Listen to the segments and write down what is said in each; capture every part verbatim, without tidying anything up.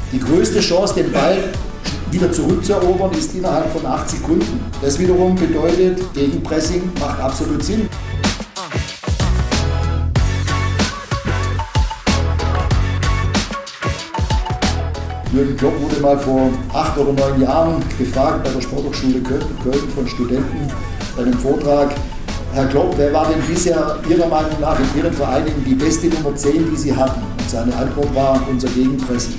Die größte Chance, den Ball wieder zurückzuerobern, ist innerhalb von acht Sekunden. Das wiederum bedeutet, Gegenpressing macht absolut Sinn. Jürgen Klopp wurde mal vor acht oder neun Jahren gefragt bei der Sporthochschule Köln von Studenten bei einem Vortrag: Herr Klopp, wer war denn bisher Ihrer Meinung nach in Ihren Vereinen die beste Nummer zehn, die Sie hatten? Und seine Antwort war: unser Gegenpressing.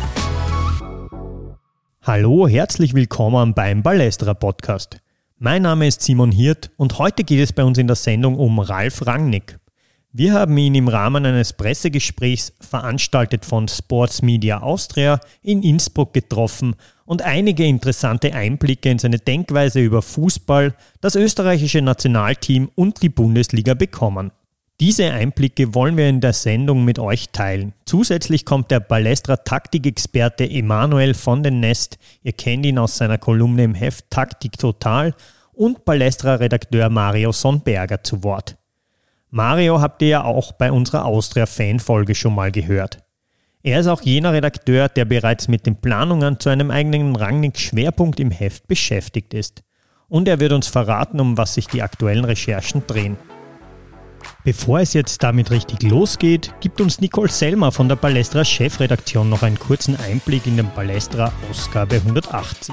Hallo, herzlich willkommen beim Ballestra Podcast. Mein Name ist Simon Hirt und heute geht es bei uns in der Sendung um Ralf Rangnick. Wir haben ihn im Rahmen eines Pressegesprächs, veranstaltet von Sports Media Austria, in Innsbruck getroffen und einige interessante Einblicke in seine Denkweise über Fußball, das österreichische Nationalteam und die Bundesliga bekommen. Diese Einblicke wollen wir in der Sendung mit euch teilen. Zusätzlich kommt der Ballestra-Taktikexperte Emanuel von den Nest, ihr kennt ihn aus seiner Kolumne im Heft Taktik Total, und Ballestra-Redakteur Mario Sonberger zu Wort. Mario habt ihr ja auch bei unserer Austria-Fan-Folge schon mal gehört. Er ist auch jener Redakteur, der bereits mit den Planungen zu einem eigenen Rangnick-Schwerpunkt im Heft beschäftigt ist. Und er wird uns verraten, um was sich die aktuellen Recherchen drehen. Bevor es jetzt damit richtig losgeht, gibt uns Nicole Selmer von der Ballestra Chefredaktion noch einen kurzen Einblick in den Ballestra Ausgabe hundertachtzig.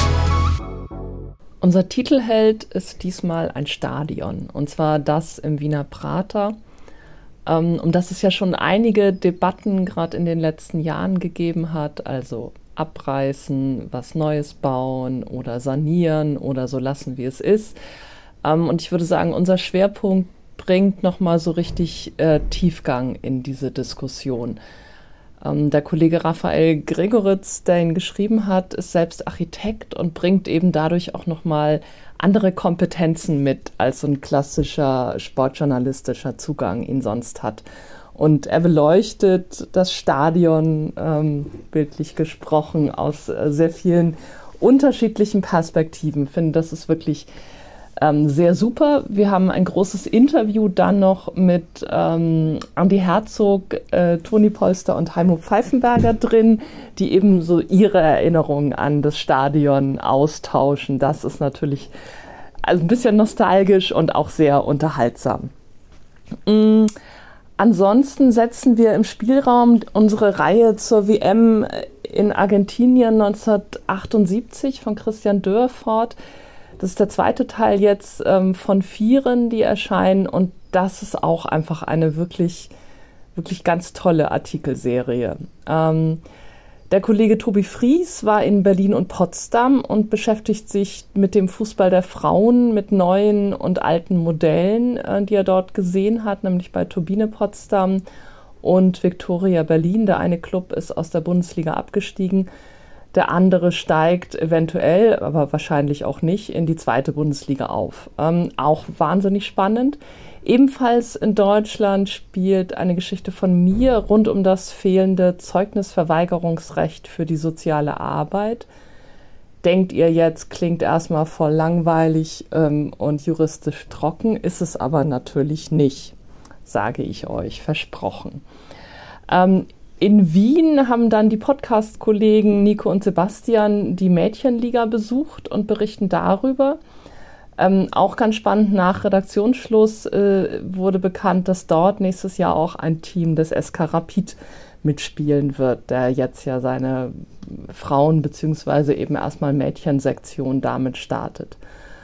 Unser Titelheld ist diesmal ein Stadion, und zwar das im Wiener Prater, ähm, um das es ja schon einige Debatten gerade in den letzten Jahren gegeben hat, also abreißen, was Neues bauen oder sanieren oder so lassen, wie es ist. Ähm, und ich würde sagen, unser Schwerpunkt bringt nochmal so richtig äh, Tiefgang in diese Diskussion. Ähm, der Kollege Raphael Gregoritz, der ihn geschrieben hat, ist selbst Architekt und bringt eben dadurch auch nochmal andere Kompetenzen mit, als so ein klassischer sportjournalistischer Zugang ihn sonst hat. Und er beleuchtet das Stadion, ähm, bildlich gesprochen, aus äh, sehr vielen unterschiedlichen Perspektiven. Ich finde, das ist wirklich Ähm, sehr super. Wir haben ein großes Interview dann noch mit ähm, Andi Herzog, äh, Toni Polster und Heimo Pfeifenberger drin, die eben so ihre Erinnerungen an das Stadion austauschen. Das ist natürlich also ein bisschen nostalgisch und auch sehr unterhaltsam. Mhm. Ansonsten setzen wir im Spielraum unsere Reihe zur W M in Argentinien neunzehnhundertachtundsiebzig von Christian Dörr fort. Das ist der zweite Teil jetzt ähm, von vieren, die erscheinen, und das ist auch einfach eine wirklich, wirklich ganz tolle Artikelserie. Ähm, der Kollege Tobi Fries war in Berlin und Potsdam und beschäftigt sich mit dem Fußball der Frauen, mit neuen und alten Modellen, äh, die er dort gesehen hat, nämlich bei Turbine Potsdam und Viktoria Berlin. Der eine Club ist aus der Bundesliga abgestiegen. Der andere steigt eventuell, aber wahrscheinlich auch nicht, in die zweite Bundesliga auf. Ähm, auch wahnsinnig spannend. Ebenfalls in Deutschland spielt eine Geschichte von mir rund um das fehlende Zeugnisverweigerungsrecht für die soziale Arbeit. Denkt ihr jetzt, klingt erstmal voll langweilig ähm, und juristisch trocken, ist es aber natürlich nicht, sage ich euch, versprochen. Ähm, In Wien haben dann die Podcast-Kollegen Nico und Sebastian die Mädchenliga besucht und berichten darüber. Ähm, auch ganz spannend, nach Redaktionsschluss äh, wurde bekannt, dass dort nächstes Jahr auch ein Team des S K Rapid mitspielen wird, der jetzt ja seine Frauen- bzw. eben erstmal Mädchensektion damit startet.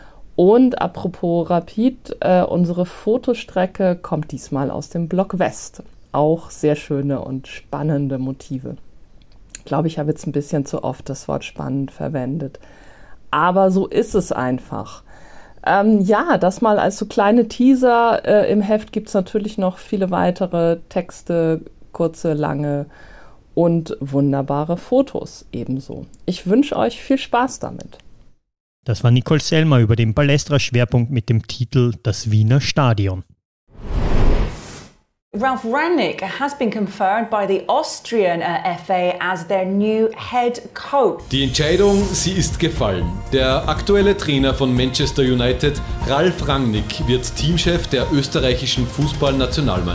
Und apropos Rapid, äh, unsere Fotostrecke kommt diesmal aus dem Block West. Auch sehr schöne und spannende Motive. Ich glaube, ich habe jetzt ein bisschen zu oft das Wort spannend verwendet. Aber so ist es einfach. Ähm, ja, das mal als so kleine Teaser. Äh, im Heft gibt es natürlich noch viele weitere Texte, kurze, lange und wunderbare Fotos ebenso. Ich wünsche euch viel Spaß damit. Das war Nicole Selmer über den Ballestra-Schwerpunkt mit dem Titel Das Wiener Stadion. Ralf Rangnick has been confirmed by the Austrian uh, F A as their new head coach. Die Entscheidung, sie ist gefallen. Der aktuelle Trainer von Manchester United, Ralf Rangnick, wird Teamchef der österreichischen Fußballnationalmannschaft. Um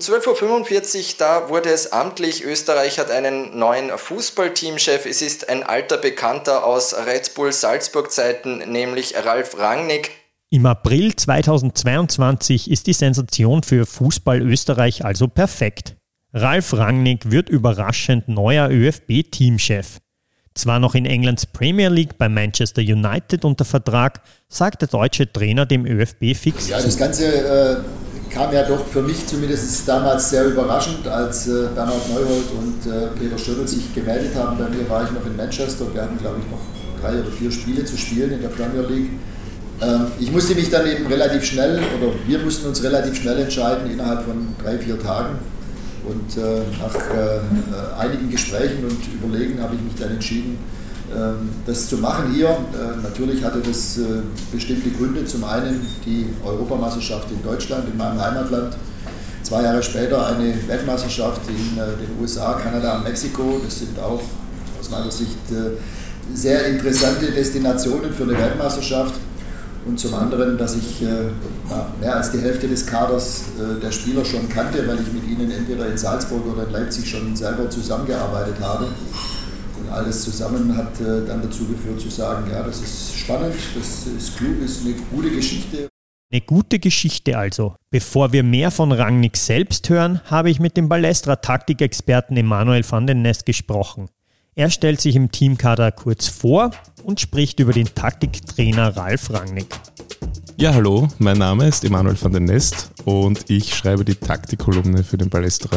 zwölf Uhr fünfundvierzig, da wurde es amtlich. Österreich hat einen neuen Fußballteamchef. Es ist ein alter Bekannter aus Red Bull Salzburg-Zeiten, nämlich Ralf Rangnick. Im April zweitausendzweiundzwanzig ist die Sensation für Fußball Österreich also perfekt. Ralf Rangnick wird überraschend neuer ÖFB-Teamchef. Zwar noch in Englands Premier League bei Manchester United unter Vertrag, sagt der deutsche Trainer dem ÖFB fix Ja, zu. das Ganze äh, kam ja doch für mich zumindest damals sehr überraschend, als äh, Bernhard Neuhold und äh, Peter Stöttl sich gemeldet haben. Bei mir war ich noch in Manchester und wir hatten, glaube ich, noch drei oder vier Spiele zu spielen in der Premier League. Ähm, ich musste mich dann eben relativ schnell, oder wir mussten uns relativ schnell entscheiden, innerhalb von drei, vier Tagen. Und äh, nach äh, einigen Gesprächen und Überlegen habe ich mich dann entschieden, äh, das zu machen hier. Äh, natürlich hatte das äh, bestimmte Gründe. Zum einen die Europameisterschaft in Deutschland, in meinem Heimatland. Zwei Jahre später eine Weltmeisterschaft in äh, den U S A, Kanada und Mexiko. Das sind auch aus meiner Sicht äh, sehr interessante Destinationen für eine Weltmeisterschaft. Und zum anderen, dass ich äh, mehr als die Hälfte des Kaders äh, der Spieler schon kannte, weil ich mit ihnen entweder in Salzburg oder in Leipzig schon selber zusammengearbeitet habe. Und alles zusammen hat äh, dann dazu geführt zu sagen, ja, das ist spannend, das ist klug, das ist eine gute Geschichte. Eine gute Geschichte also. Bevor wir mehr von Rangnick selbst hören, habe ich mit dem Ballestra-Taktikexperten Emanuel van den Nest gesprochen. Er stellt sich im Teamkader kurz vor und spricht über den Taktiktrainer Ralf Rangnick. Ja, hallo, mein Name ist Emanuel van den Nest und ich schreibe die Taktikkolumne für den Ballestra.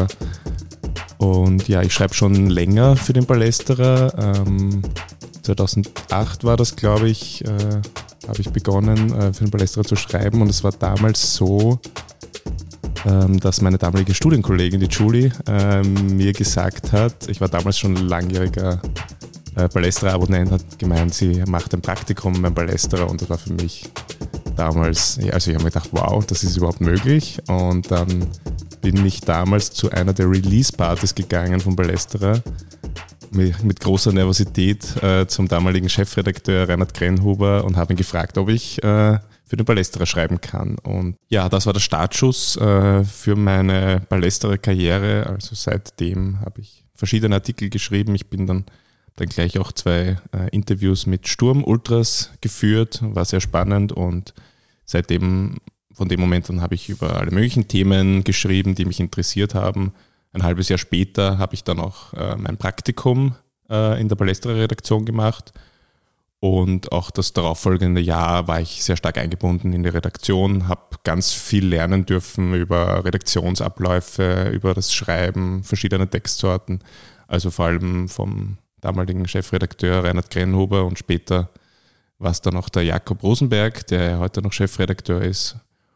Und ja, ich schreibe schon länger für den Ballestra. Ähm, zweitausendacht war das, glaube ich, äh, habe ich begonnen, äh, für den Ballestra zu schreiben. Und es war damals so, ähm, dass meine damalige Studienkollegin, die Julie, ähm, mir gesagt hat, ich war damals schon langjähriger äh, Ballestra-Abonnent, hat gemeint, sie macht ein Praktikum beim Ballestra und das war für mich damals, also ich habe mir gedacht, wow, das ist überhaupt möglich. Und dann bin ich damals zu einer der Release-Partys gegangen von Ballestra mit, mit großer Nervosität äh, zum damaligen Chefredakteur Reinhard Grenhuber und habe ihn gefragt, ob ich äh, für den Ballestra schreiben kann. Und ja, das war der Startschuss äh, für meine Ballestra-Karriere. Also seitdem habe ich verschiedene Artikel geschrieben. Ich bin dann, dann gleich auch zwei äh, Interviews mit Sturm Ultras geführt, war sehr spannend und seitdem, von dem Moment an habe ich über alle möglichen Themen geschrieben, die mich interessiert haben. Ein halbes Jahr später habe ich dann auch äh, mein Praktikum äh, in der Ballestra-Redaktion gemacht. Und auch das darauffolgende Jahr war ich sehr stark eingebunden in die Redaktion, habe ganz viel lernen dürfen über Redaktionsabläufe, über das Schreiben verschiedener Textsorten. Also vor allem vom damaligen Chefredakteur Reinhard Grenhuber und später war es dann auch der Jakob Rosenberg, der heute noch Chefredakteur ist.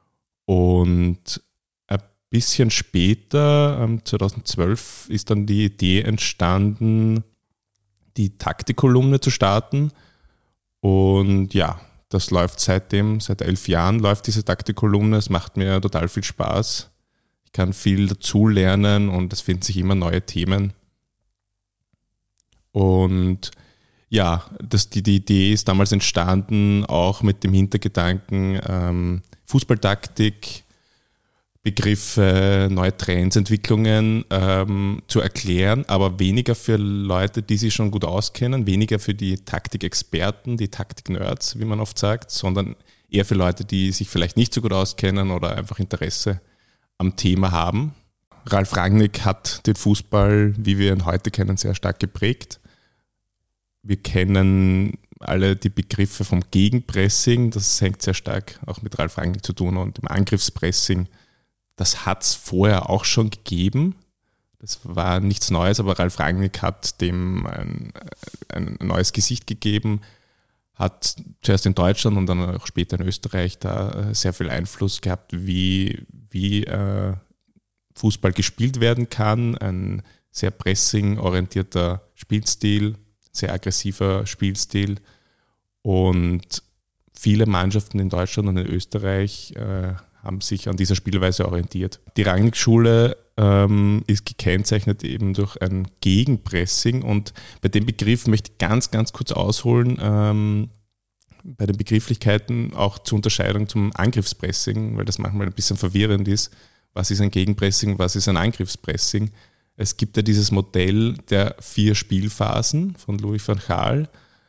Und ein bisschen später, zweitausendzwölf, ist dann die Idee entstanden, die Taktikkolumne zu starten. Und ja, das läuft seitdem, seit elf Jahren läuft diese Taktikkolumne. Es macht mir total viel Spaß. Ich kann viel dazu lernen und es finden sich immer neue Themen. Und ja, das, die, die Idee ist damals entstanden, auch mit dem Hintergedanken, ähm, Fußballtaktik, Begriffe, neue Trends, Entwicklungen ähm, zu erklären, aber weniger für Leute, die sich schon gut auskennen, weniger für die Taktikexperten, die Taktik-Nerds, wie man oft sagt, sondern eher für Leute, die sich vielleicht nicht so gut auskennen oder einfach Interesse am Thema haben. Ralf Rangnick hat den Fußball, wie wir ihn heute kennen, sehr stark geprägt. Wir kennen alle die Begriffe vom Gegenpressing, das hängt sehr stark auch mit Ralf Rangnick zu tun und dem Angriffspressing. Das hat es vorher auch schon gegeben. Das war nichts Neues, aber Ralf Rangnick hat dem ein, ein neues Gesicht gegeben, hat zuerst in Deutschland und dann auch später in Österreich da sehr viel Einfluss gehabt, wie, wie äh, Fußball gespielt werden kann. Ein sehr pressing-orientierter Spielstil, sehr aggressiver Spielstil. Und viele Mannschaften in Deutschland und in Österreich äh, haben sich an dieser Spielweise orientiert. Die Rangnick-Schule ähm, ist gekennzeichnet eben durch ein Gegenpressing und bei dem Begriff möchte ich ganz, ganz kurz ausholen, ähm, bei den Begrifflichkeiten auch zur Unterscheidung zum Angriffspressing, weil das manchmal ein bisschen verwirrend ist, was ist ein Gegenpressing, was ist ein Angriffspressing. Es gibt ja dieses Modell der vier Spielphasen von Louis van Gaal.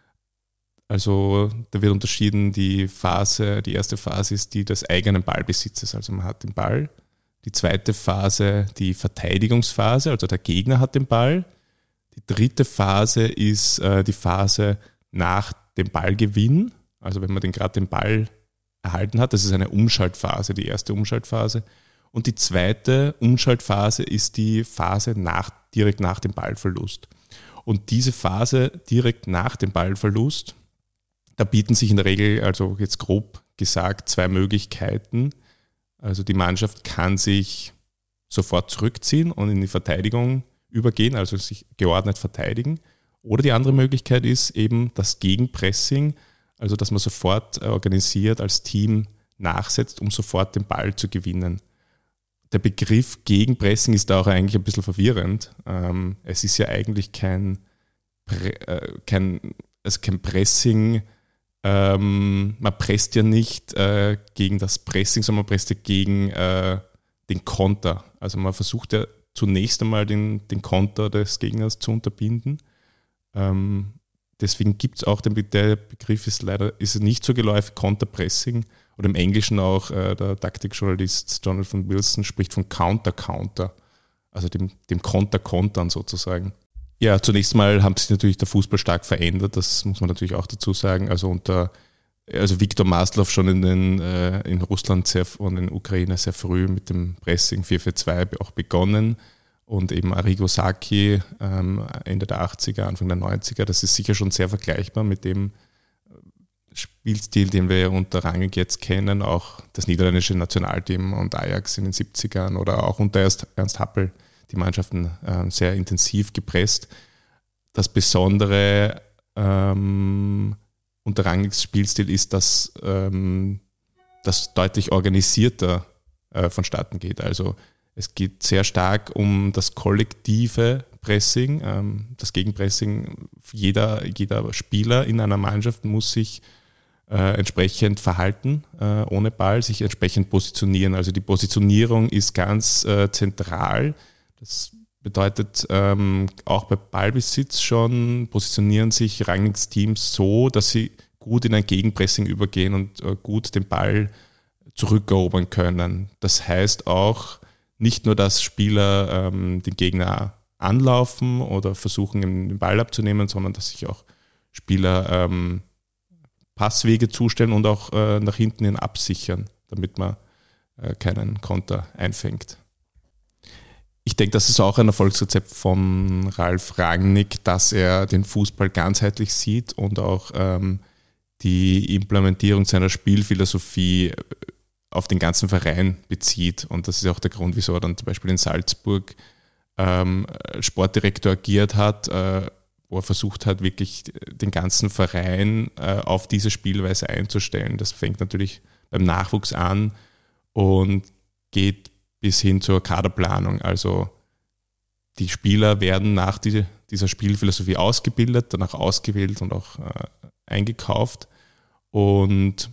Also da wird unterschieden, die Phase, die erste Phase ist die des eigenen Ballbesitzes, also man hat den Ball. Die zweite Phase, die Verteidigungsphase, also der Gegner hat den Ball. Die dritte Phase ist äh, die Phase nach dem Ballgewinn, also wenn man den gerade den Ball erhalten hat, das ist eine Umschaltphase, die erste Umschaltphase. Und die zweite Umschaltphase ist die Phase nach, direkt nach dem Ballverlust. Und diese Phase direkt nach dem Ballverlust, da bieten sich in der Regel, also jetzt grob gesagt, zwei Möglichkeiten. Also die Mannschaft kann sich sofort zurückziehen und in die Verteidigung übergehen, also sich geordnet verteidigen. Oder die andere Möglichkeit ist eben das Gegenpressing, also dass man sofort organisiert als Team nachsetzt, um sofort den Ball zu gewinnen. Der Begriff Gegenpressing ist da auch eigentlich ein bisschen verwirrend. Ähm, es ist ja eigentlich kein, äh, kein, also kein Pressing, ähm, man presst ja nicht äh, gegen das Pressing, sondern man presst ja gegen äh, den Konter. Also man versucht ja zunächst einmal den, den Konter des Gegners zu unterbinden. Ähm, deswegen gibt es auch den der Begriff, ist leider ist nicht so geläufig, Konterpressing. Oder im Englischen auch äh, der Taktikjournalist Jonathan Wilson spricht von Counter-Counter, also dem, dem Konter-Kontern sozusagen. Ja, zunächst mal hat sich natürlich der Fußball stark verändert, das muss man natürlich auch dazu sagen. Also unter also Viktor Maslow schon in, den, äh, in Russland sehr, und in der Ukraine sehr früh mit dem Pressing vier vier zwei auch begonnen. Und eben Arrigo Sacchi ähm, Ende der achtziger, Anfang der neunziger, das ist sicher schon sehr vergleichbar mit dem Spielstil, den wir unter Rangnick jetzt kennen, auch das niederländische Nationalteam und Ajax in den siebzigern oder auch unter Ernst, Ernst Happel die Mannschaften äh, sehr intensiv gepresst. Das Besondere ähm, unter Rangnicks Spielstil ist, dass ähm, das deutlich organisierter äh, vonstatten geht. Also es geht sehr stark um das kollektive Pressing, ähm, das Gegenpressing. Jeder, jeder Spieler in einer Mannschaft muss sich äh, entsprechend verhalten, äh, ohne Ball, sich entsprechend positionieren. Also die Positionierung ist ganz äh, zentral. Das bedeutet, ähm, auch bei Ballbesitz schon positionieren sich Rangnicks Teams so, dass sie gut in ein Gegenpressing übergehen und äh, gut den Ball zurückerobern können. Das heißt auch nicht nur, dass Spieler ähm, den Gegner anlaufen oder versuchen, den Ball abzunehmen, sondern dass sich auch Spieler ähm, Passwege zustellen und auch äh, nach hinten hin absichern, damit man äh, keinen Konter einfängt. Ich denke, das ist auch ein Erfolgsrezept von Ralf Rangnick, dass er den Fußball ganzheitlich sieht und auch ähm, die Implementierung seiner Spielphilosophie auf den ganzen Verein bezieht. Und das ist auch der Grund, wieso er dann zum Beispiel in Salzburg ähm, Sportdirektor agiert hat, äh, wo er versucht hat, wirklich den ganzen Verein äh, auf diese Spielweise einzustellen. Das fängt natürlich beim Nachwuchs an und geht bis hin zur Kaderplanung. Also die Spieler werden nach die, dieser Spielphilosophie ausgebildet, danach ausgewählt und auch äh, eingekauft. Und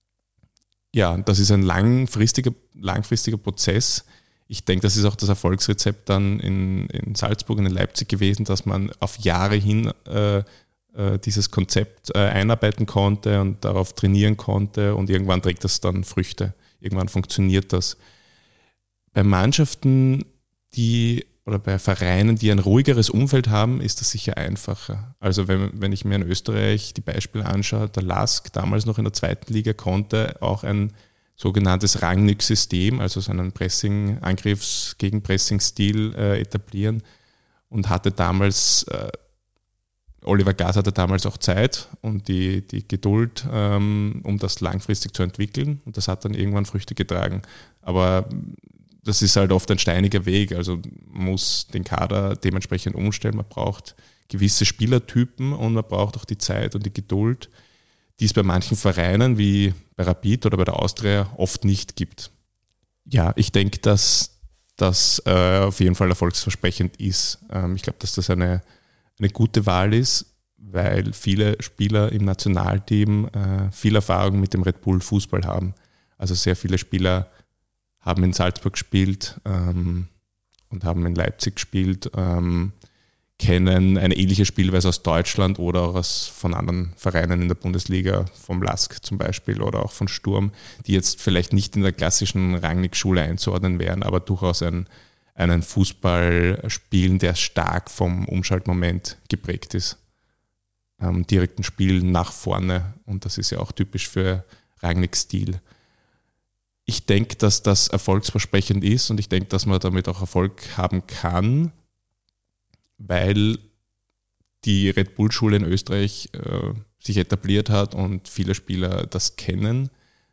ja, das ist ein langfristiger, langfristiger Prozess. Ich denke, das ist auch das Erfolgsrezept dann in, in Salzburg und in Leipzig gewesen, dass man auf Jahre hin äh, äh, dieses Konzept äh, einarbeiten konnte und darauf trainieren konnte und irgendwann trägt das dann Früchte. Irgendwann funktioniert das. Bei Mannschaften, die oder bei Vereinen, die ein ruhigeres Umfeld haben, ist das sicher einfacher. Also wenn, wenn ich mir in Österreich die Beispiele anschaue, der Lask damals noch in der zweiten Liga konnte auch ein sogenanntes Rangnick-System, also seinen Pressing, Angriffs-, Gegenpressing-Stil äh, etablieren und hatte damals, äh, Oliver Glas hatte damals auch Zeit und die, die Geduld, ähm, um das langfristig zu entwickeln und das hat dann irgendwann Früchte getragen. Aber das ist halt oft ein steiniger Weg, also man muss den Kader dementsprechend umstellen, man braucht gewisse Spielertypen und man braucht auch die Zeit und die Geduld, die es bei manchen Vereinen wie bei Rapid oder bei der Austria oft nicht gibt. Ja, ich denke, dass das äh, auf jeden Fall erfolgsversprechend ist. Ähm, ich glaube, dass das eine, eine gute Wahl ist, weil viele Spieler im Nationalteam äh, viel Erfahrung mit dem Red Bull Fußball haben. Also sehr viele Spieler haben in Salzburg gespielt ähm, und haben in Leipzig gespielt, ähm, kennen eine ähnliche Spielweise aus Deutschland oder auch aus, von anderen Vereinen in der Bundesliga, vom Lask zum Beispiel oder auch von Sturm, die jetzt vielleicht nicht in der klassischen Rangnick-Schule einzuordnen wären, aber durchaus ein, einen Fußball spielen, der stark vom Umschaltmoment geprägt ist. Ähm, direkten Spiel nach vorne, und das ist ja auch typisch für Rangnicks Stil. Ich denke, dass das erfolgsversprechend ist und ich denke, dass man damit auch Erfolg haben kann, weil die Red Bull-Schule in Österreich äh, sich etabliert hat und viele Spieler das kennen.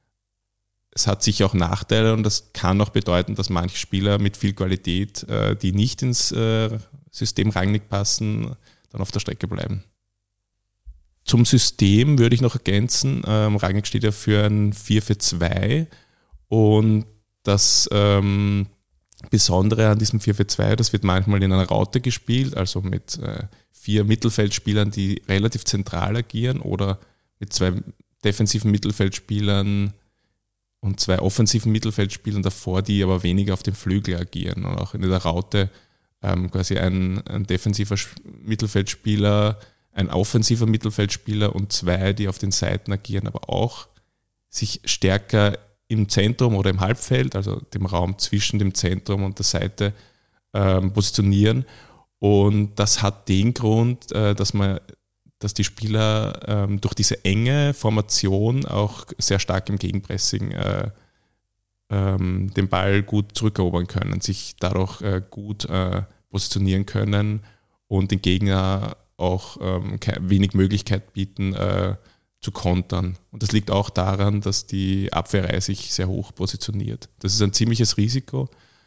Es hat sicher auch Nachteile und das kann auch bedeuten, dass manche Spieler mit viel Qualität, äh, die nicht ins äh, System Rangnick passen, dann auf der Strecke bleiben. Zum System würde ich noch ergänzen, ähm, Rangnick steht ja für ein vier vier zwei und das ähm, Besondere an diesem vier vier zwei, das wird manchmal in einer Raute gespielt, also mit äh, vier Mittelfeldspielern, die relativ zentral agieren, oder mit zwei defensiven Mittelfeldspielern und zwei offensiven Mittelfeldspielern davor, die aber weniger auf dem Flügel agieren. Und auch in der Raute ähm, quasi ein, ein defensiver Mittelfeldspieler, ein offensiver Mittelfeldspieler und zwei, die auf den Seiten agieren, aber auch sich stärker im Zentrum oder im Halbfeld, also dem Raum zwischen dem Zentrum und der Seite, ähm, positionieren. Und das hat den Grund, äh, dass man, dass die Spieler ähm, durch diese enge Formation auch sehr stark im Gegenpressing äh, ähm, den Ball gut zurückerobern können, sich dadurch äh, gut äh, positionieren können und den Gegner auch ähm, wenig Möglichkeit bieten, äh, zu kontern. Und das liegt auch daran, dass die Abwehrreihe sich sehr hoch positioniert. Das ist ein ziemliches Risiko,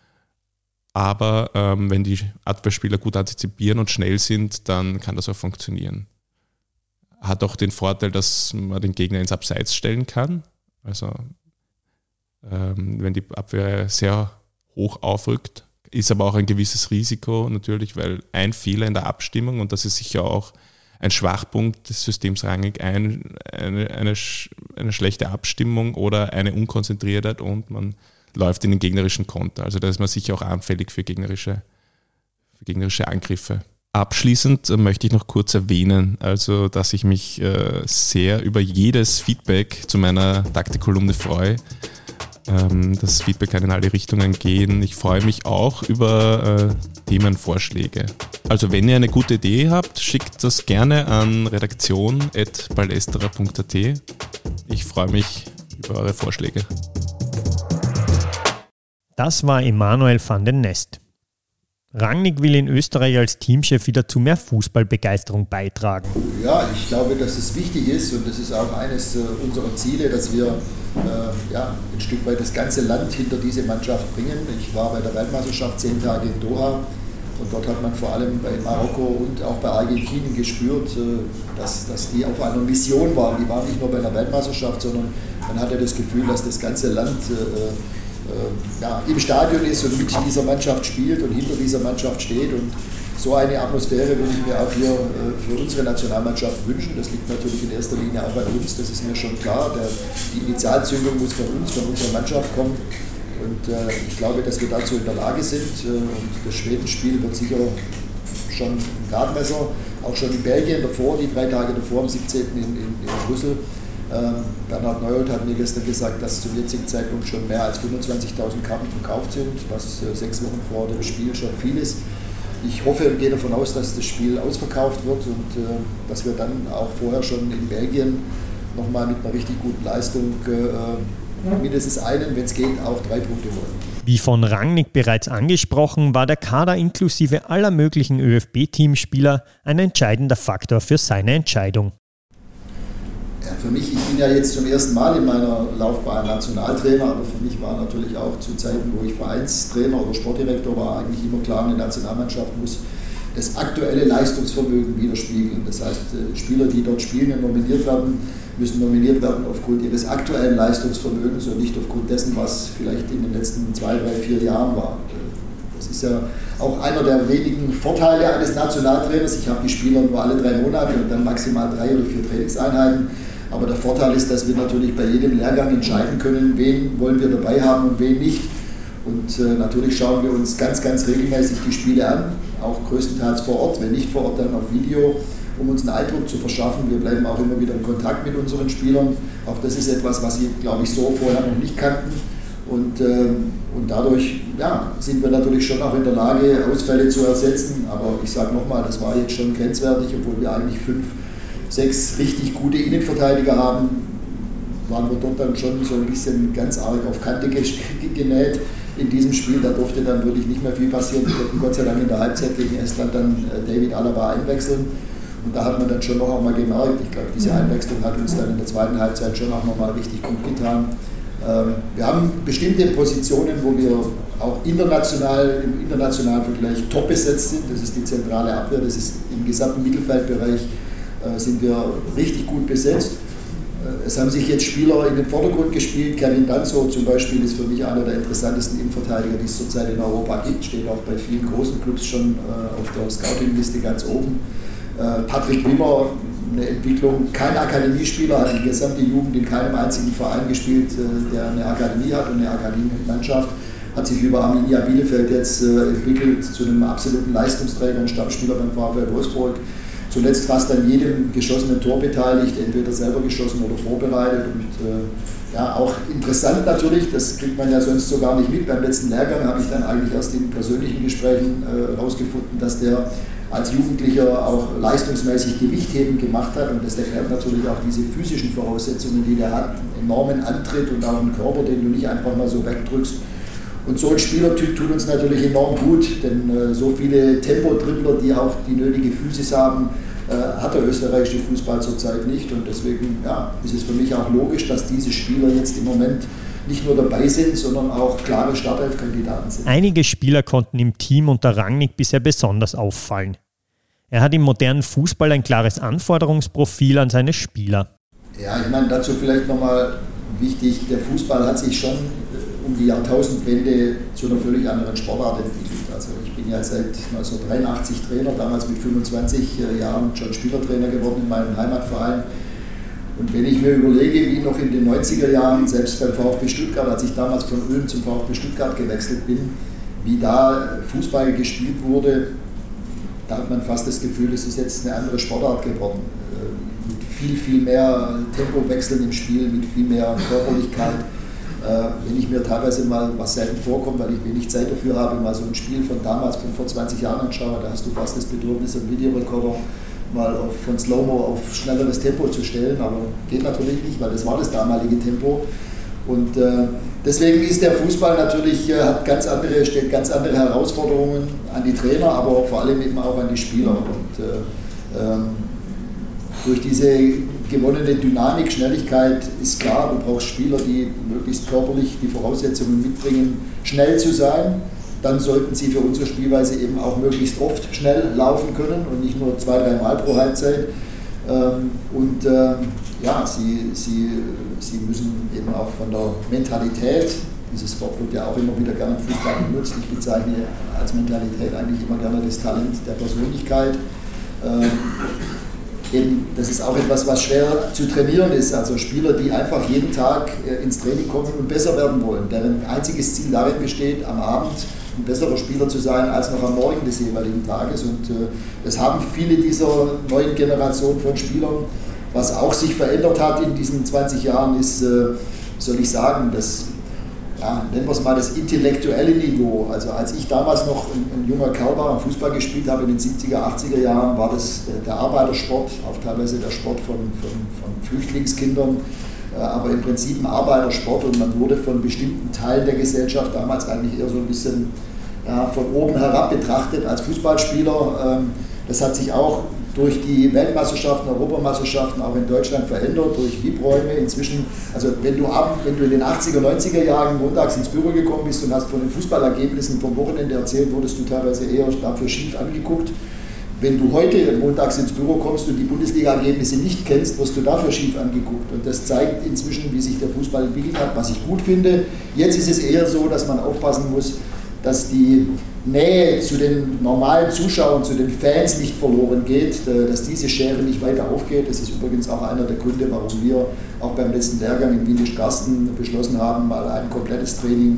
aber ähm, wenn die Abwehrspieler gut antizipieren und schnell sind, dann kann das auch funktionieren. Hat auch den Vorteil, dass man den Gegner ins Abseits stellen kann. Also ähm, wenn die Abwehr sehr hoch aufrückt, ist aber auch ein gewisses Risiko natürlich, weil ein Fehler in der Abstimmung, und das ist sicher auch ein Schwachpunkt des Systems Rangnick, ein, eine, eine, eine schlechte Abstimmung oder eine Unkonzentriertheit und man läuft in den gegnerischen Konter. Also da ist man sicher auch anfällig für gegnerische, für gegnerische Angriffe. Abschließend möchte ich noch kurz erwähnen, also dass ich mich äh, sehr über jedes Feedback zu meiner Taktikkolumne freue. Ähm, das Feedback kann in alle Richtungen gehen. Ich freue mich auch über äh, Themenvorschläge. Also wenn ihr eine gute Idee habt, schickt das gerne an redaktion at ballesterer punkt a t. Ich freue mich über eure Vorschläge. Das war Emanuel van den Nest. Rangnick will in Österreich als Teamchef wieder zu mehr Fußballbegeisterung beitragen. Ja, ich glaube, dass es wichtig ist und das ist auch eines unserer Ziele, dass wir äh, ja, ein Stück weit das ganze Land hinter diese Mannschaft bringen. Ich war bei der Weltmeisterschaft zehn Tage in Doha und dort hat man vor allem bei Marokko und auch bei Argentinien gespürt, äh, dass, dass die auf einer Mission waren. Die waren nicht nur bei der Weltmeisterschaft, sondern man hatte das Gefühl, dass das ganze Land äh, Ja, im Stadion ist und mit dieser Mannschaft spielt und hinter dieser Mannschaft steht. Und so eine Atmosphäre würde ich mir auch hier für unsere Nationalmannschaft wünschen. Das liegt natürlich in erster Linie auch bei uns, das ist mir schon klar. Der, die Initialzündung muss von uns, von unserer Mannschaft kommen. Und äh, ich glaube, dass wir dazu in der Lage sind. Und das Schwedenspiel wird sicher schon ein Gradmesser. Auch schon in Belgien davor, die drei Tage davor, am siebzehnten in, in, in Brüssel. Ähm, Bernhard Neuhold hat mir gestern gesagt, dass zum jetzigen Zeitpunkt schon mehr als fünfundzwanzigtausend Karten verkauft sind, was äh, sechs Wochen vor dem Spiel schon viel ist. Ich hoffe und gehe davon aus, dass das Spiel ausverkauft wird und äh, dass wir dann auch vorher schon in Belgien nochmal mit einer richtig guten Leistung äh, mindestens einen, wenn es geht, auch drei Punkte holen. Wie von Rangnick bereits angesprochen, war der Kader inklusive aller möglichen ÖFB-Teamspieler ein entscheidender Faktor für seine Entscheidung. Ja, für mich, ich bin ja jetzt zum ersten Mal in meiner Laufbahn Nationaltrainer, aber für mich war natürlich auch zu Zeiten, wo ich Vereinstrainer oder Sportdirektor war, eigentlich immer klar, eine Nationalmannschaft muss das aktuelle Leistungsvermögen widerspiegeln. Das heißt, Spieler, die dort spielen und nominiert werden, müssen nominiert werden aufgrund ihres aktuellen Leistungsvermögens und nicht aufgrund dessen, was vielleicht in den letzten zwei, drei, vier Jahren war. Das ist ja auch einer der wenigen Vorteile eines Nationaltrainers. Ich habe die Spieler nur alle drei Monate und dann maximal drei oder vier Trainingseinheiten. Aber der Vorteil ist, dass wir natürlich bei jedem Lehrgang entscheiden können, wen wollen wir dabei haben und wen nicht. Und äh, natürlich schauen wir uns ganz, ganz regelmäßig die Spiele an, auch größtenteils vor Ort, wenn nicht vor Ort, dann auf Video, um uns einen Eindruck zu verschaffen. Wir bleiben auch immer wieder in Kontakt mit unseren Spielern. Auch das ist etwas, was sie, glaube ich, so vorher noch nicht kannten. Und, äh, und dadurch ja, sind wir natürlich schon auch in der Lage, Ausfälle zu ersetzen. Aber ich sage nochmal, das war jetzt schon grenzwertig, obwohl wir eigentlich fünf, sechs richtig gute Innenverteidiger haben, waren wir dort dann schon so ein bisschen ganz arg auf Kante genäht in diesem Spiel. Da durfte dann wirklich nicht mehr viel passieren. Wir konnten Gott sei Dank in der Halbzeit gegen Estland dann David Alaba einwechseln. Und da hat man dann schon noch auch mal gemerkt, ich glaube, diese Einwechslung hat uns dann in der zweiten Halbzeit schon auch nochmal richtig gut getan. Ähm, wir haben bestimmte Positionen, wo wir auch international, im internationalen Vergleich top besetzt sind. Das ist die zentrale Abwehr, das ist im gesamten Mittelfeldbereich äh, sind wir richtig gut besetzt. Es haben sich jetzt Spieler in den Vordergrund gespielt. Kevin Danso zum Beispiel ist für mich einer der interessantesten Innenverteidiger, die es zurzeit in Europa gibt. Steht auch bei vielen großen Clubs schon äh, auf der Scouting-Liste ganz oben. Äh, Patrick Wimmer, eine Entwicklung, kein Akademiespieler, hat die gesamte Jugend in keinem einzigen Verein gespielt, äh, der eine Akademie hat und eine Akademiemannschaft. Hat sich über Arminia Bielefeld jetzt äh, entwickelt zu einem absoluten Leistungsträger und Stammspieler beim VfL Wolfsburg. Zuletzt fast an jedem geschossenen Tor beteiligt, entweder selber geschossen oder vorbereitet. Und äh, ja, auch interessant natürlich, das kriegt man ja sonst so gar nicht mit. Beim letzten Lehrgang habe ich dann eigentlich erst in persönlichen Gesprächen herausgefunden, äh, dass der als Jugendlicher auch leistungsmäßig Gewichtheben gemacht hat. Und das erklärt natürlich auch diese physischen Voraussetzungen, die der hat, einen enormen Antritt und auch einen Körper, den du nicht einfach mal so wegdrückst. Und so ein Spielertyp tut uns natürlich enorm gut, denn äh, so viele Tempo-Dribbler, die auch die nötige Physis haben, äh, hat der österreichische Fußball zurzeit nicht. Und deswegen ja, ist es für mich auch logisch, dass diese Spieler jetzt im Moment nicht nur dabei sind, sondern auch klare Startelf-Kandidaten sind. Einige Spieler konnten im Team unter Rangnick bisher besonders auffallen. Er hat im modernen Fußball ein klares Anforderungsprofil an seine Spieler. Ja, ich meine, dazu vielleicht nochmal wichtig, der Fußball hat sich schon um die Jahrtausendwende zu einer völlig anderen Sportart entwickelt. Also ich bin ja seit neunzehnhundertdreiundachtzig Trainer, damals mit fünfundzwanzig Jahren schon Spielertrainer geworden in meinem Heimatverein. Und wenn ich mir überlege, wie noch in den neunziger Jahren, selbst beim VfB Stuttgart, als ich damals von Ulm zum VfB Stuttgart gewechselt bin, wie da Fußball gespielt wurde, da hat man fast das Gefühl, es ist jetzt eine andere Sportart geworden. Mit viel, viel mehr Tempowechseln im Spiel, mit viel mehr Körperlichkeit. Wenn ich mir teilweise mal, was selten vorkommt, weil ich wenig Zeit dafür habe, mal so ein Spiel von damals, von vor zwanzig Jahren anschaue, da hast du fast das Bedürfnis, einen Videorekorder mal auf, von Slow-Mo auf schnelleres Tempo zu stellen, aber geht natürlich nicht, weil das war das damalige Tempo. Und äh, deswegen ist der Fußball natürlich, äh, hat ganz andere, stellt ganz andere Herausforderungen an die Trainer, aber vor allem eben auch an die Spieler. Und äh, ähm, durch diese gewonnene Dynamik, Schnelligkeit ist klar, du brauchst Spieler, die möglichst körperlich die Voraussetzungen mitbringen, schnell zu sein. Dann sollten sie für unsere Spielweise eben auch möglichst oft schnell laufen können und nicht nur zwei, drei Mal pro Halbzeit. Und ja, sie, sie, sie müssen eben auch von der Mentalität, dieses Wort wird ja auch immer wieder gerne im Fußball benutzt, ich bezeichne als Mentalität eigentlich immer gerne das Talent der Persönlichkeit. Eben, das ist auch etwas, was schwer zu trainieren ist. Also Spieler, die einfach jeden Tag ins Training kommen und besser werden wollen, deren einziges Ziel darin besteht, am Abend ein besserer Spieler zu sein als noch am Morgen des jeweiligen Tages. Und äh, das haben viele dieser neuen Generationen von Spielern. Was auch sich verändert hat in diesen zwanzig Jahren ist, äh, soll ich sagen, das, ja, nennen wir es mal das intellektuelle Niveau. Also als ich damals noch ein, ein junger Kerl war und Fußball gespielt habe in den siebziger, achtziger Jahren, war das der, der Arbeitersport, auch teilweise der Sport von, von, von Flüchtlingskindern, äh, aber im Prinzip ein Arbeitersport, und man wurde von bestimmten Teilen der Gesellschaft damals eigentlich eher so ein bisschen ja, von oben herab betrachtet als Fußballspieler. Ähm, das hat sich auch durch die Weltmeisterschaften, Europameisterschaften auch in Deutschland verändert, durch V I P-Räume inzwischen. Also wenn du, ab, wenn du in den achtziger, neunziger Jahren montags ins Büro gekommen bist und hast von den Fußballergebnissen vom Wochenende erzählt, wurdest du teilweise eher dafür schief angeguckt. Wenn du heute montags ins Büro kommst und die Bundesliga-Ergebnisse nicht kennst, wirst du dafür schief angeguckt. Und das zeigt inzwischen, wie sich der Fußball entwickelt hat, was ich gut finde. Jetzt ist es eher so, dass man aufpassen muss, dass die Nähe zu den normalen Zuschauern, zu den Fans nicht verloren geht, dass diese Schere nicht weiter aufgeht. Das ist übrigens auch einer der Gründe, warum wir auch beim letzten Lehrgang in Windischgarsten beschlossen haben, mal ein komplettes Training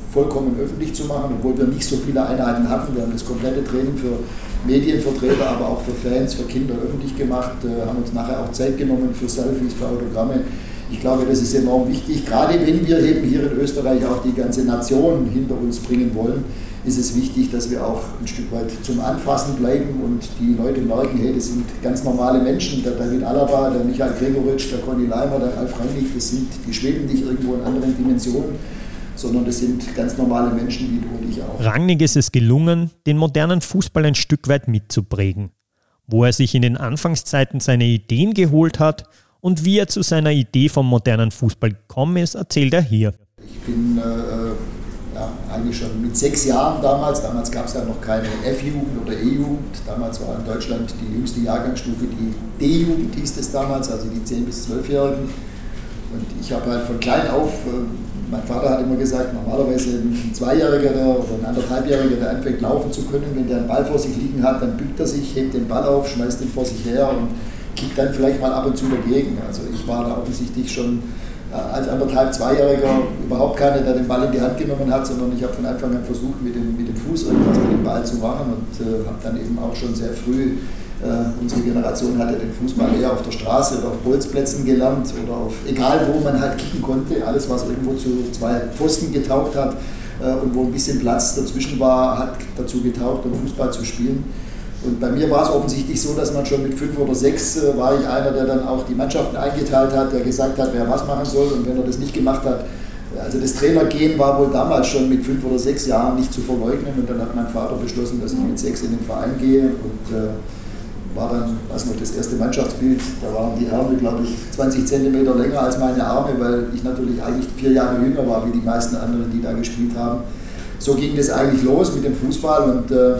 vollkommen öffentlich zu machen, obwohl wir nicht so viele Einheiten hatten. Wir haben das komplette Training für Medienvertreter, aber auch für Fans, für Kinder öffentlich gemacht, äh, haben uns nachher auch Zeit genommen für Selfies, für Autogramme. Ich glaube, das ist enorm wichtig, gerade wenn wir eben hier in Österreich auch die ganze Nation hinter uns bringen wollen, ist es wichtig, dass wir auch ein Stück weit zum Anfassen bleiben und die Leute merken, hey, das sind ganz normale Menschen, der David Alaba, der Michael Gregoritsch, der Conny Leimer, der Ralf Rangnick, das sind, die schweben nicht irgendwo in anderen Dimensionen, sondern das sind ganz normale Menschen wie du und ich auch. Rangnick ist es gelungen, den modernen Fußball ein Stück weit mitzuprägen, wo er sich in den Anfangszeiten seine Ideen geholt hat und wie er zu seiner Idee vom modernen Fußball gekommen ist, erzählt er hier. Ich bin äh, ja, eigentlich schon mit sechs Jahren damals, damals gab es ja noch keine F-Jugend oder E-Jugend, damals war in Deutschland die jüngste Jahrgangsstufe, die D-Jugend hieß es damals, also die zehn- bis zwölfjährigen. Und ich habe halt von klein auf, äh, mein Vater hat immer gesagt, normalerweise ein Zweijähriger der, oder ein anderthalbjähriger, der anfängt laufen zu können, wenn der einen Ball vor sich liegen hat, dann bückt er sich, hebt den Ball auf, schmeißt ihn vor sich her und kickt dann vielleicht mal ab und zu dagegen. Also ich war da offensichtlich schon als anderthalb, Zweijähriger überhaupt keiner, der den Ball in die Hand genommen hat, sondern ich habe von Anfang an versucht, mit dem, mit dem Fuß irgendwas mit dem Ball zu machen und äh, habe dann eben auch schon sehr früh, äh, unsere Generation hatte den Fußball eher auf der Straße oder auf Bolzplätzen gelernt oder auf, egal wo man halt kicken konnte, alles was irgendwo zu zwei Pfosten getaugt hat äh, und wo ein bisschen Platz dazwischen war, hat dazu getaugt, um Fußball zu spielen. Und bei mir war es offensichtlich so, dass man schon mit fünf oder sechs äh, war ich einer, der dann auch die Mannschaften eingeteilt hat, der gesagt hat, wer was machen soll. Und wenn er das nicht gemacht hat, also das Trainergehen war wohl damals schon mit fünf oder sechs Jahren nicht zu verleugnen. Und dann hat mein Vater beschlossen, dass ich mit sechs in den Verein gehe. Und äh, war dann, weiß noch, das erste Mannschaftsbild, da waren die Ärmel, glaube ich, zwanzig Zentimeter länger als meine Arme, weil ich natürlich eigentlich vier Jahre jünger war wie die meisten anderen, die da gespielt haben. So ging das eigentlich los mit dem Fußball und äh,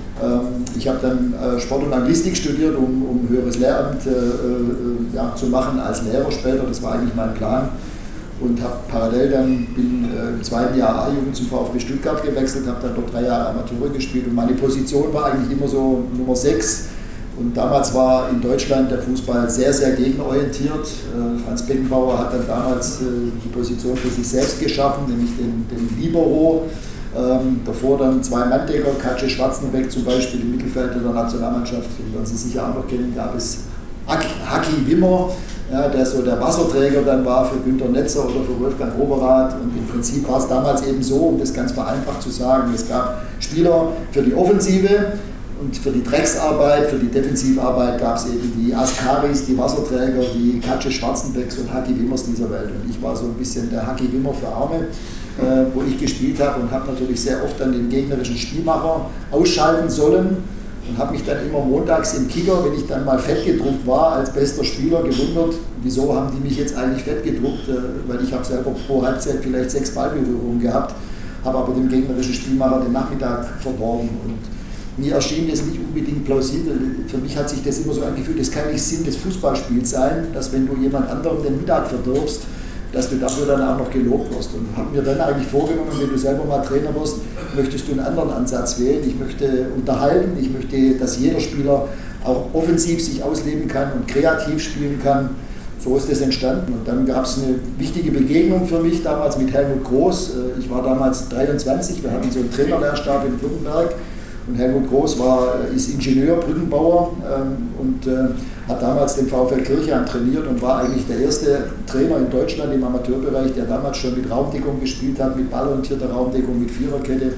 ich habe dann äh, Sport und Anglistik studiert, um, um höheres Lehramt äh, äh, ja, zu machen als Lehrer später. Das war eigentlich mein Plan. Und habe parallel dann, bin äh, im zweiten Jahr A-Jugend zum VfB Stuttgart gewechselt, habe dann dort drei Jahre Amateure gespielt. Und meine Position war eigentlich immer so Nummer sechs. Und damals war in Deutschland der Fußball sehr, sehr gegenorientiert. Äh, Franz Beckenbauer hat dann damals äh, die Position für sich selbst geschaffen, nämlich den, den Libero. Ähm, davor dann zwei Manndecker, Katje Schwarzenbeck zum Beispiel, im Mittelfeld der Nationalmannschaft, den werden Sie sicher auch noch kennen, gab es Haki Wimmer, ja, der so der Wasserträger dann war für Günter Netzer oder für Wolfgang Roberath. Und im Prinzip war es damals eben so, um das ganz vereinfacht zu sagen, es gab Spieler für die Offensive und für die Drecksarbeit, für die Defensivarbeit gab es eben die Askaris, die Wasserträger, die Katje Schwarzenbecks und Haki Wimmers dieser Welt. Und ich war so ein bisschen der Haki Wimmer für Arme, äh, wo ich gespielt habe und habe natürlich sehr oft dann den gegnerischen Spielmacher ausschalten sollen und habe mich dann immer montags im Kicker, wenn ich dann mal fett gedruckt war, als bester Spieler gewundert, wieso haben die mich jetzt eigentlich fett gedruckt, äh, weil ich habe selber pro Halbzeit vielleicht sechs Ballberührungen gehabt, habe aber dem gegnerischen Spielmacher den Nachmittag verdorben. Und mir erschien das nicht unbedingt plausibel. Für mich hat sich das immer so angefühlt, das kann nicht Sinn des Fußballspiels sein, dass wenn du jemand anderem den Mittag verdirbst, dass du dafür dann auch noch gelobt wirst. Und habe mir dann eigentlich vorgenommen, wenn du selber mal Trainer wirst, möchtest du einen anderen Ansatz wählen. Ich möchte unterhalten, ich möchte, dass jeder Spieler auch offensiv sich ausleben kann und kreativ spielen kann. So ist das entstanden. Und dann gab es eine wichtige Begegnung für mich damals mit Helmut Groß. Ich war damals dreiundzwanzig, wir hatten so einen Trainerlehrstab in Württemberg. Und Helmut Groß war, ist Ingenieur, Brückenbauer ähm, und äh, hat damals den VfL Kirchheim trainiert und war eigentlich der erste Trainer in Deutschland im Amateurbereich, der damals schon mit Raumdeckung gespielt hat, mit ballorientierter Raumdeckung, mit Viererkette.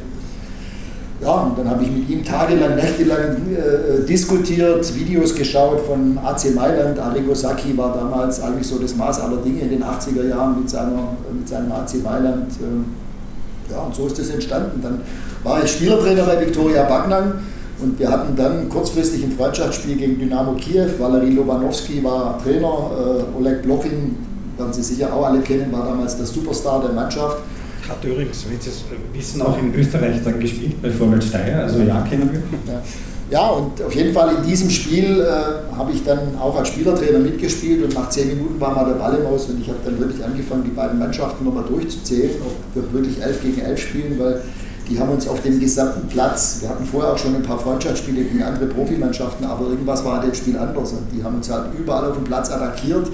Ja, und dann habe ich mit ihm tagelang, nächtelang äh, diskutiert, Videos geschaut von A C Mailand. Arrigo Sacchi war damals eigentlich so das Maß aller Dinge in den achtziger Jahren mit, seiner, mit seinem A C Mailand. Äh, ja, und so ist das entstanden. Dann war ich Spielertrainer bei Viktoria Backnang und wir hatten dann kurzfristig ein Freundschaftsspiel gegen Dynamo Kiew. Valery Lobanowski war Trainer, äh, Oleg Blochin, werden Sie sicher auch alle kennen, war damals der Superstar der Mannschaft. Hat übrigens, wenn Sie es wissen, auch in Österreich dann gespielt, bei Vorwärts Steyr, also ja, kennen wir. Ja. Ja, und auf jeden Fall in diesem Spiel äh, habe ich dann auch als Spielertrainer mitgespielt und nach zehn Minuten war mal der Ball im Aus und ich habe dann wirklich angefangen, die beiden Mannschaften nochmal durchzuzählen, ob wir wirklich elf gegen elf spielen, weil die haben uns auf dem gesamten Platz, wir hatten vorher auch schon ein paar Freundschaftsspiele gegen andere Profimannschaften, aber irgendwas war an dem Spiel anders und die haben uns halt überall auf dem Platz attackiert,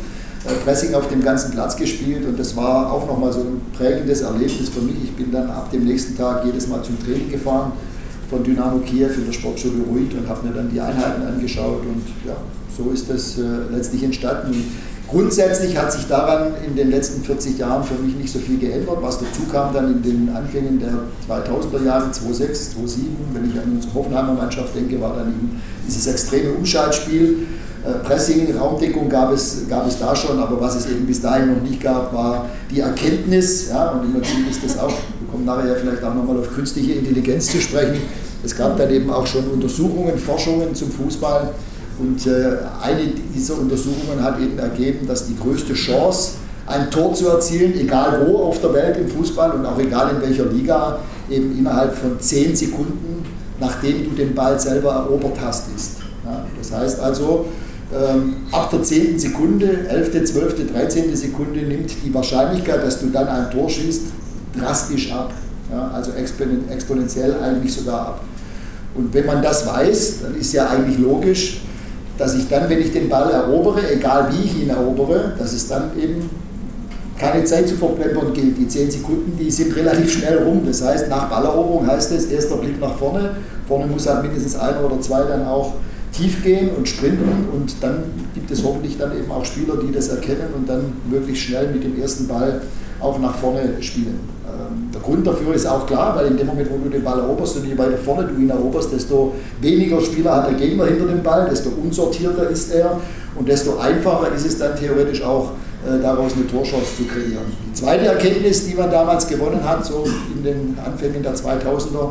Pressing auf dem ganzen Platz gespielt und das war auch nochmal so ein prägendes Erlebnis für mich. Ich bin dann ab dem nächsten Tag jedes Mal zum Training gefahren von Dynamo Kiew in der Sportschule Ruid und habe mir dann die Einheiten angeschaut und ja, so ist das äh, letztlich entstanden. Und grundsätzlich hat sich daran in den letzten vierzig Jahren für mich nicht so viel geändert. Was dazu kam dann in den Anfängen der zweitausender Jahre, zweitausendsechs, zweitausendsieben, wenn ich an unsere Hoffenheimer Mannschaft denke, war dann eben dieses extreme Umschaltspiel. Pressing, Raumdeckung gab es, gab es da schon, aber was es eben bis dahin noch nicht gab, war die Erkenntnis, ja, und im Prinzip ist das auch, wir kommen nachher ja vielleicht auch nochmal auf künstliche Intelligenz zu sprechen, es gab dann eben auch schon Untersuchungen, Forschungen zum Fußball und äh, eine dieser Untersuchungen hat eben ergeben, dass die größte Chance, ein Tor zu erzielen, egal wo auf der Welt im Fußball und auch egal in welcher Liga, eben innerhalb von zehn Sekunden, nachdem du den Ball selber erobert hast, ist. Ja, das heißt also, Ähm, ab der zehnten Sekunde, elfte, zwölfte, dreizehnte Sekunde nimmt die Wahrscheinlichkeit, dass du dann ein Tor schießt, drastisch ab. Ja, also expon- exponentiell eigentlich sogar ab. Und wenn man das weiß, dann ist ja eigentlich logisch, dass ich dann, wenn ich den Ball erobere, egal wie ich ihn erobere, dass es dann eben keine Zeit zu verplempern gilt. Die zehn Sekunden, die sind relativ schnell rum. Das heißt, nach Balleroberung heißt es, erster Blick nach vorne. Vorne muss halt mindestens ein oder zwei dann auch tief gehen und sprinten und dann gibt es hoffentlich dann eben auch Spieler, die das erkennen und dann möglichst schnell mit dem ersten Ball auch nach vorne spielen. Ähm, der Grund dafür ist auch klar, weil in dem Moment, wo du den Ball eroberst und je weiter vorne du ihn eroberst, desto weniger Spieler hat der Gegner hinter dem Ball, desto unsortierter ist er und desto einfacher ist es dann theoretisch auch, äh, daraus eine Torchance zu kreieren. Die zweite Erkenntnis, die man damals gewonnen hat, so in den Anfängen der zweitausender,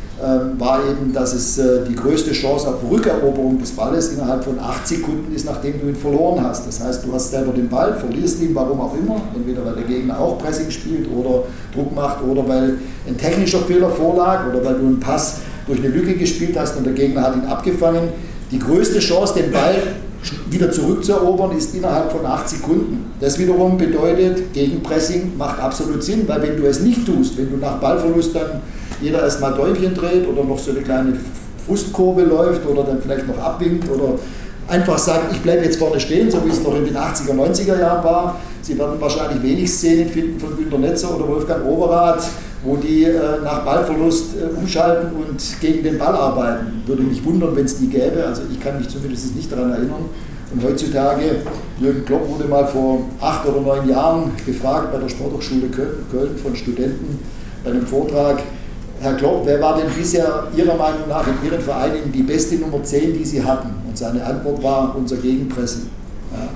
war eben, dass es äh, die größte Chance auf Rückeroberung des Balles innerhalb von acht Sekunden ist, nachdem du ihn verloren hast. Das heißt, du hast selber den Ball, verlierst ihn, warum auch immer, entweder weil der Gegner auch Pressing spielt oder Druck macht oder weil ein technischer Fehler vorlag oder weil du einen Pass durch eine Lücke gespielt hast und der Gegner hat ihn abgefangen. Die größte Chance, den Ball wieder zurückzuerobern, ist innerhalb von acht Sekunden. Das wiederum bedeutet, Gegenpressing macht absolut Sinn, weil wenn du es nicht tust, wenn du nach Ballverlust dann jeder erstmal Däumchen dreht oder noch so eine kleine Frustkurve läuft oder dann vielleicht noch abwinkt oder einfach sagt, ich bleibe jetzt vorne stehen, so wie es noch in den achtziger, neunziger Jahren war. Sie werden wahrscheinlich wenig Szenen finden von Günter Netzer oder Wolfgang Overath, wo die äh, nach Ballverlust äh, umschalten und gegen den Ball arbeiten. Würde mich wundern, wenn es die gäbe, also ich kann mich zumindest nicht daran erinnern. Und heutzutage, Jürgen Klopp wurde mal vor acht oder neun Jahren gefragt bei der Sporthochschule Köln von Studenten bei einem Vortrag, Herr Klopp, wer war denn bisher Ihrer Meinung nach in Ihren Vereinen die beste Nummer zehn, die Sie hatten? Und seine Antwort war unser Gegenpressing. Ja.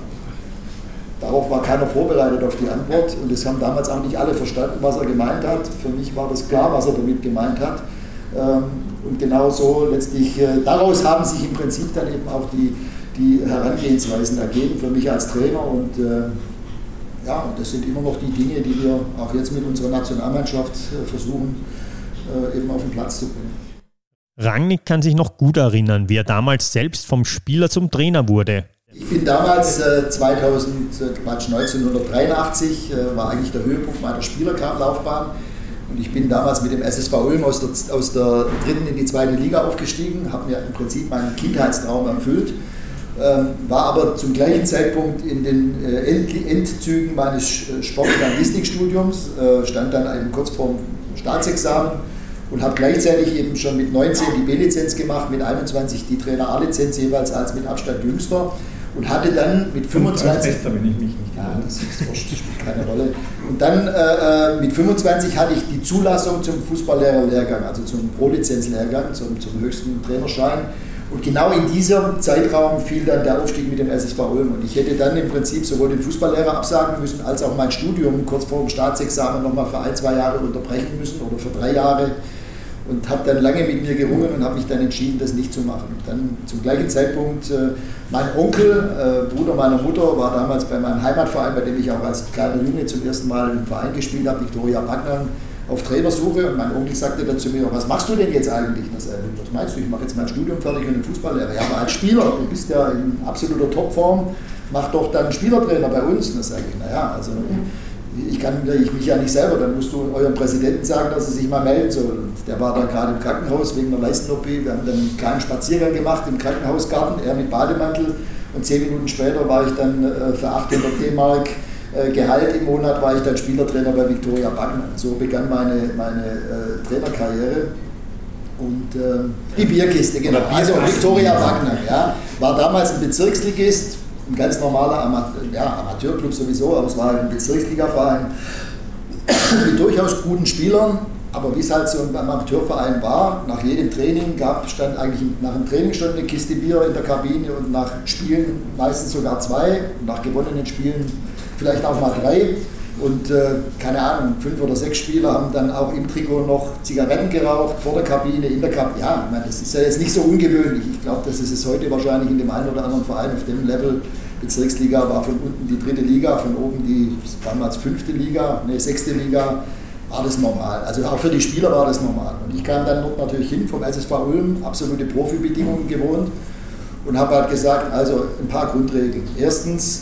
Darauf war keiner vorbereitet auf die Antwort und es haben damals auch nicht alle verstanden, was er gemeint hat. Für mich war das klar, was er damit gemeint hat. Und genau so letztlich, daraus haben sich im Prinzip dann eben auch die, die Herangehensweisen ergeben für mich als Trainer. Und ja, das sind immer noch die Dinge, die wir auch jetzt mit unserer Nationalmannschaft versuchen, eben auf den Platz zu bringen. Rangnick kann sich noch gut erinnern, wie er damals selbst vom Spieler zum Trainer wurde. Ich bin damals äh, zweitausend, neunzehnhundertdreiundachtzig, äh, war eigentlich der Höhepunkt meiner Spielerlaufbahn und ich bin damals mit dem S S V Ulm aus der, aus der dritten in die zweite Liga aufgestiegen, habe mir im Prinzip meinen Kindheitstraum erfüllt, ähm, war aber zum gleichen Zeitpunkt in den äh, End, Endzügen meines Sportjournalistikstudiums, äh, stand dann eben kurz vorm Staatsexamen und habe gleichzeitig eben schon mit neunzehn die B-Lizenz gemacht, mit einundzwanzig die Trainer A-Lizenz jeweils als mit Abstand jüngster und hatte dann mit fünfundzwanzig... Bester, wenn ich mich nicht ja, das ist wurscht, das spielt keine Rolle. Und dann äh, mit fünfundzwanzig hatte ich die Zulassung zum Fußballlehrerlehrgang, also zum Pro-Lizenz-Lehrgang, zum, zum höchsten Trainerschein. Und genau in diesem Zeitraum fiel dann der Aufstieg mit dem S S V Ulm. Und ich hätte dann im Prinzip sowohl den Fußballlehrer absagen müssen, als auch mein Studium kurz vor dem Staatsexamen nochmal für ein, zwei Jahre unterbrechen müssen oder für drei Jahre. Und habe dann lange mit mir gerungen und habe mich dann entschieden, das nicht zu machen. Dann zum gleichen Zeitpunkt, äh, mein Onkel, äh, Bruder meiner Mutter, war damals bei meinem Heimatverein, bei dem ich auch als kleiner Junge zum ersten Mal im Verein gespielt habe, Viktoria Backnang, auf Trainersuche. Und mein Onkel sagte dann zu mir, was machst du denn jetzt eigentlich? Was meinst du, ich mache jetzt mein Studium fertig und den Fußballlehrer. Ja, aber als Spieler, du bist ja in absoluter Topform, mach doch dann Spielertrainer bei uns. Und dann sage ich, naja, also ich kann ich mich ja nicht selber, dann musst du eurem Präsidenten sagen, dass er sich mal melden soll. Und der war dann gerade im Krankenhaus wegen einer Leisten-O P. Wir haben dann einen kleinen Spaziergang gemacht im Krankenhausgarten, er mit Bademantel Und zehn Minuten später war ich dann äh, für achthundert D-Mark äh, Gehalt im Monat, war ich dann Spielertrainer bei Viktoria Backnang. So begann meine, meine äh, Trainerkarriere. Und äh, die Bierkiste, genau. Also Viktoria Backnang, ja, war damals ein Bezirksligist, ein ganz normaler Ama- ja, Amateurclub sowieso, aber es war ein Bezirksligaverein mit durchaus guten Spielern. Aber wie es halt so beim Amateurverein war, nach jedem Training gab, stand eigentlich nach dem Training schon eine Kiste Bier in der Kabine und nach Spielen meistens sogar zwei, und nach gewonnenen Spielen vielleicht auch mal drei. Und äh, keine Ahnung, fünf oder sechs Spieler haben dann auch im Trikot noch Zigaretten geraucht, vor der Kabine, in der Kabine. Ja, ich meine, das ist ja jetzt nicht so ungewöhnlich. Ich glaube, das ist es heute wahrscheinlich in dem einen oder anderen Verein auf dem Level. Bezirksliga war von unten die dritte Liga, von oben die damals fünfte Liga, ne, sechste Liga. War das normal. Also auch für die Spieler war das normal. Und ich kam dann dort natürlich hin vom S S V Ulm, absolute Profibedingungen gewohnt und habe halt gesagt, also ein paar Grundregeln. Erstens,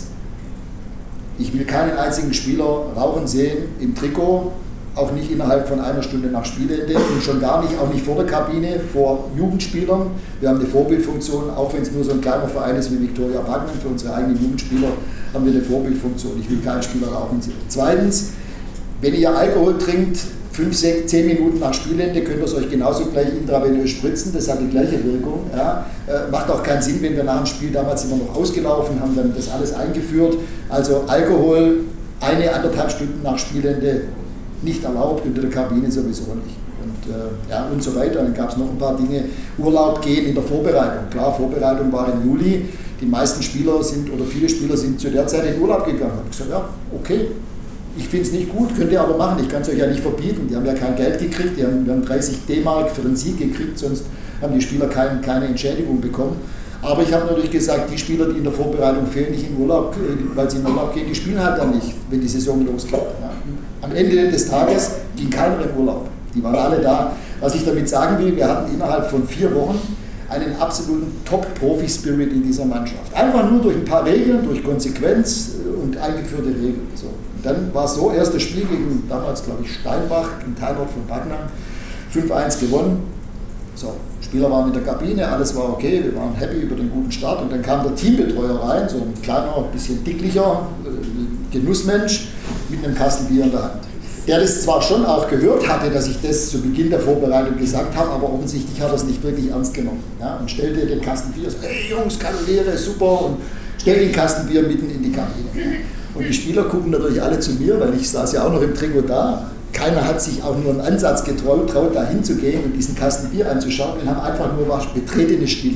ich will keinen einzigen Spieler rauchen sehen im Trikot, auch nicht innerhalb von einer Stunde nach Spielende und schon gar nicht, auch nicht vor der Kabine, vor Jugendspielern. Wir haben eine Vorbildfunktion, auch wenn es nur so ein kleiner Verein ist wie Viktoria Backnang, für unsere eigenen Jugendspieler haben wir eine Vorbildfunktion. Ich will keinen Spieler rauchen sehen. Zweitens, wenn ihr Alkohol trinkt, fünf, sechs, zehn Minuten nach Spielende, könnt ihr es euch genauso gleich intravenös spritzen, das hat die gleiche Wirkung. Ja. Äh, macht auch keinen Sinn, wenn wir nach dem Spiel, damals sind wir noch ausgelaufen, haben dann das alles eingeführt. Also Alkohol eine, anderthalb Stunden nach Spielende nicht erlaubt, unter der Kabine sowieso nicht. Und, äh, ja, und so weiter. Dann gab es noch ein paar Dinge. Urlaub gehen in der Vorbereitung. Klar, Vorbereitung war im Juli. Die meisten Spieler sind, oder viele Spieler sind zu der Zeit in Urlaub gegangen. Ich habe gesagt, ja, okay. Ich finde es nicht gut, könnt ihr aber machen, ich kann es euch ja nicht verbieten. Die haben ja kein Geld gekriegt, die haben, wir haben dreißig D-Mark für den Sieg gekriegt, sonst haben die Spieler kein, keine Entschädigung bekommen. Aber ich habe natürlich gesagt, die Spieler, die in der Vorbereitung fehlen, nicht in Urlaub, weil sie in Urlaub gehen, die spielen halt dann nicht, wenn die Saison losgeht. Ja. Am Ende des Tages ging keiner in Urlaub, die waren alle da. Was ich damit sagen will, wir hatten innerhalb von vier Wochen einen absoluten Top-Profi-Spirit in dieser Mannschaft. Einfach nur durch ein paar Regeln, durch Konsequenz und eingeführte Regeln. So. Dann war es so, erstes Spiel gegen damals, glaube ich, Steinbach, im Teilort von Backnang, fünf eins gewonnen. So, Spieler waren in der Kabine, alles war okay, wir waren happy über den guten Start. Und dann kam der Teambetreuer rein, so ein kleiner, ein bisschen dicklicher äh, Genussmensch mit einem Kasten Bier in der Hand. Der das zwar schon auch gehört hatte, dass ich das zu Beginn der Vorbereitung gesagt habe, aber offensichtlich hat er es nicht wirklich ernst genommen. Ja, und stellte den Kasten Bier so, hey Jungs, Kanoniere, super, und stellte den Kasten Bier mitten in die Kabine. Und die Spieler gucken natürlich alle zu mir, weil ich saß ja auch noch im Trikot da. Keiner hat sich auch nur einen Ansatz getraut, traut da hinzugehen und diesen Kasten Bier anzuschauen. Wir haben einfach nur was betretene Stille.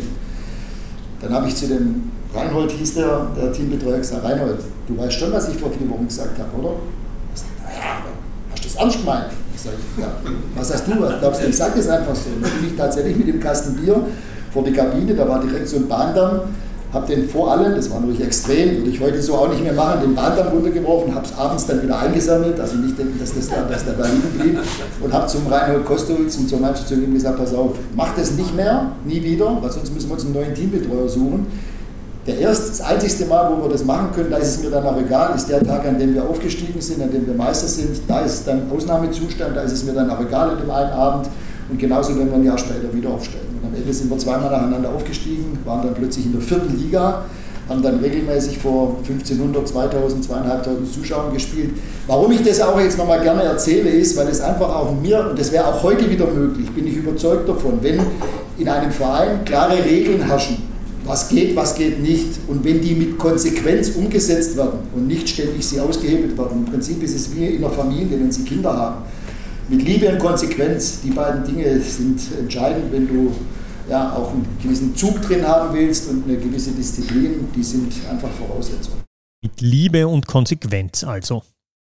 Dann habe ich zu dem Reinhold, hieß der, der Teambetreuer, gesagt, Reinhold, du weißt schon, was ich vor vier Wochen gesagt habe, oder? Ich sage, naja, hast du das ernst gemeint? Ich sage, ja, was hast du? Was glaubst du, ich sage das einfach so. Dann bin ich tatsächlich mit dem Kasten Bier vor die Kabine, da war direkt so ein Bahndamm, habe den vor allen, das war natürlich extrem, würde ich heute so auch nicht mehr machen, den Bahndamm runtergeworfen, habe es abends dann wieder eingesammelt, also nicht denken, dass, das da, dass der da liegen blieb, und habe zum Reinhold Kostowitz und zur Mannschaft zu ihm gesagt, pass auf, mach das nicht mehr, nie wieder, weil sonst müssen wir uns einen neuen Teambetreuer suchen. Der erste, das einzigste Mal, wo wir das machen können, da ist es mir dann auch egal, ist der Tag, an dem wir aufgestiegen sind, an dem wir Meister sind, da ist dann Ausnahmezustand, da ist es mir dann auch egal in dem einen Abend. Und genauso werden wir ein Jahr später wieder aufsteigen. Und am Ende sind wir zweimal nacheinander aufgestiegen, waren dann plötzlich in der vierten Liga, haben dann regelmäßig vor fünfzehnhundert, zweitausend, zweitausendfünfhundert Zuschauern gespielt. Warum ich das auch jetzt nochmal gerne erzähle, ist, weil es einfach auch mir, und das wäre auch heute wieder möglich, bin ich überzeugt davon, wenn in einem Verein klare Regeln herrschen, was geht, was geht nicht, und wenn die mit Konsequenz umgesetzt werden und nicht ständig sie ausgehebelt werden. Im Prinzip ist es wie in einer Familie, wenn sie Kinder haben. Mit Liebe und Konsequenz, die beiden Dinge sind entscheidend, wenn du ja, auch einen gewissen Zug drin haben willst und eine gewisse Disziplin, die sind einfach Voraussetzungen. Mit Liebe und Konsequenz also.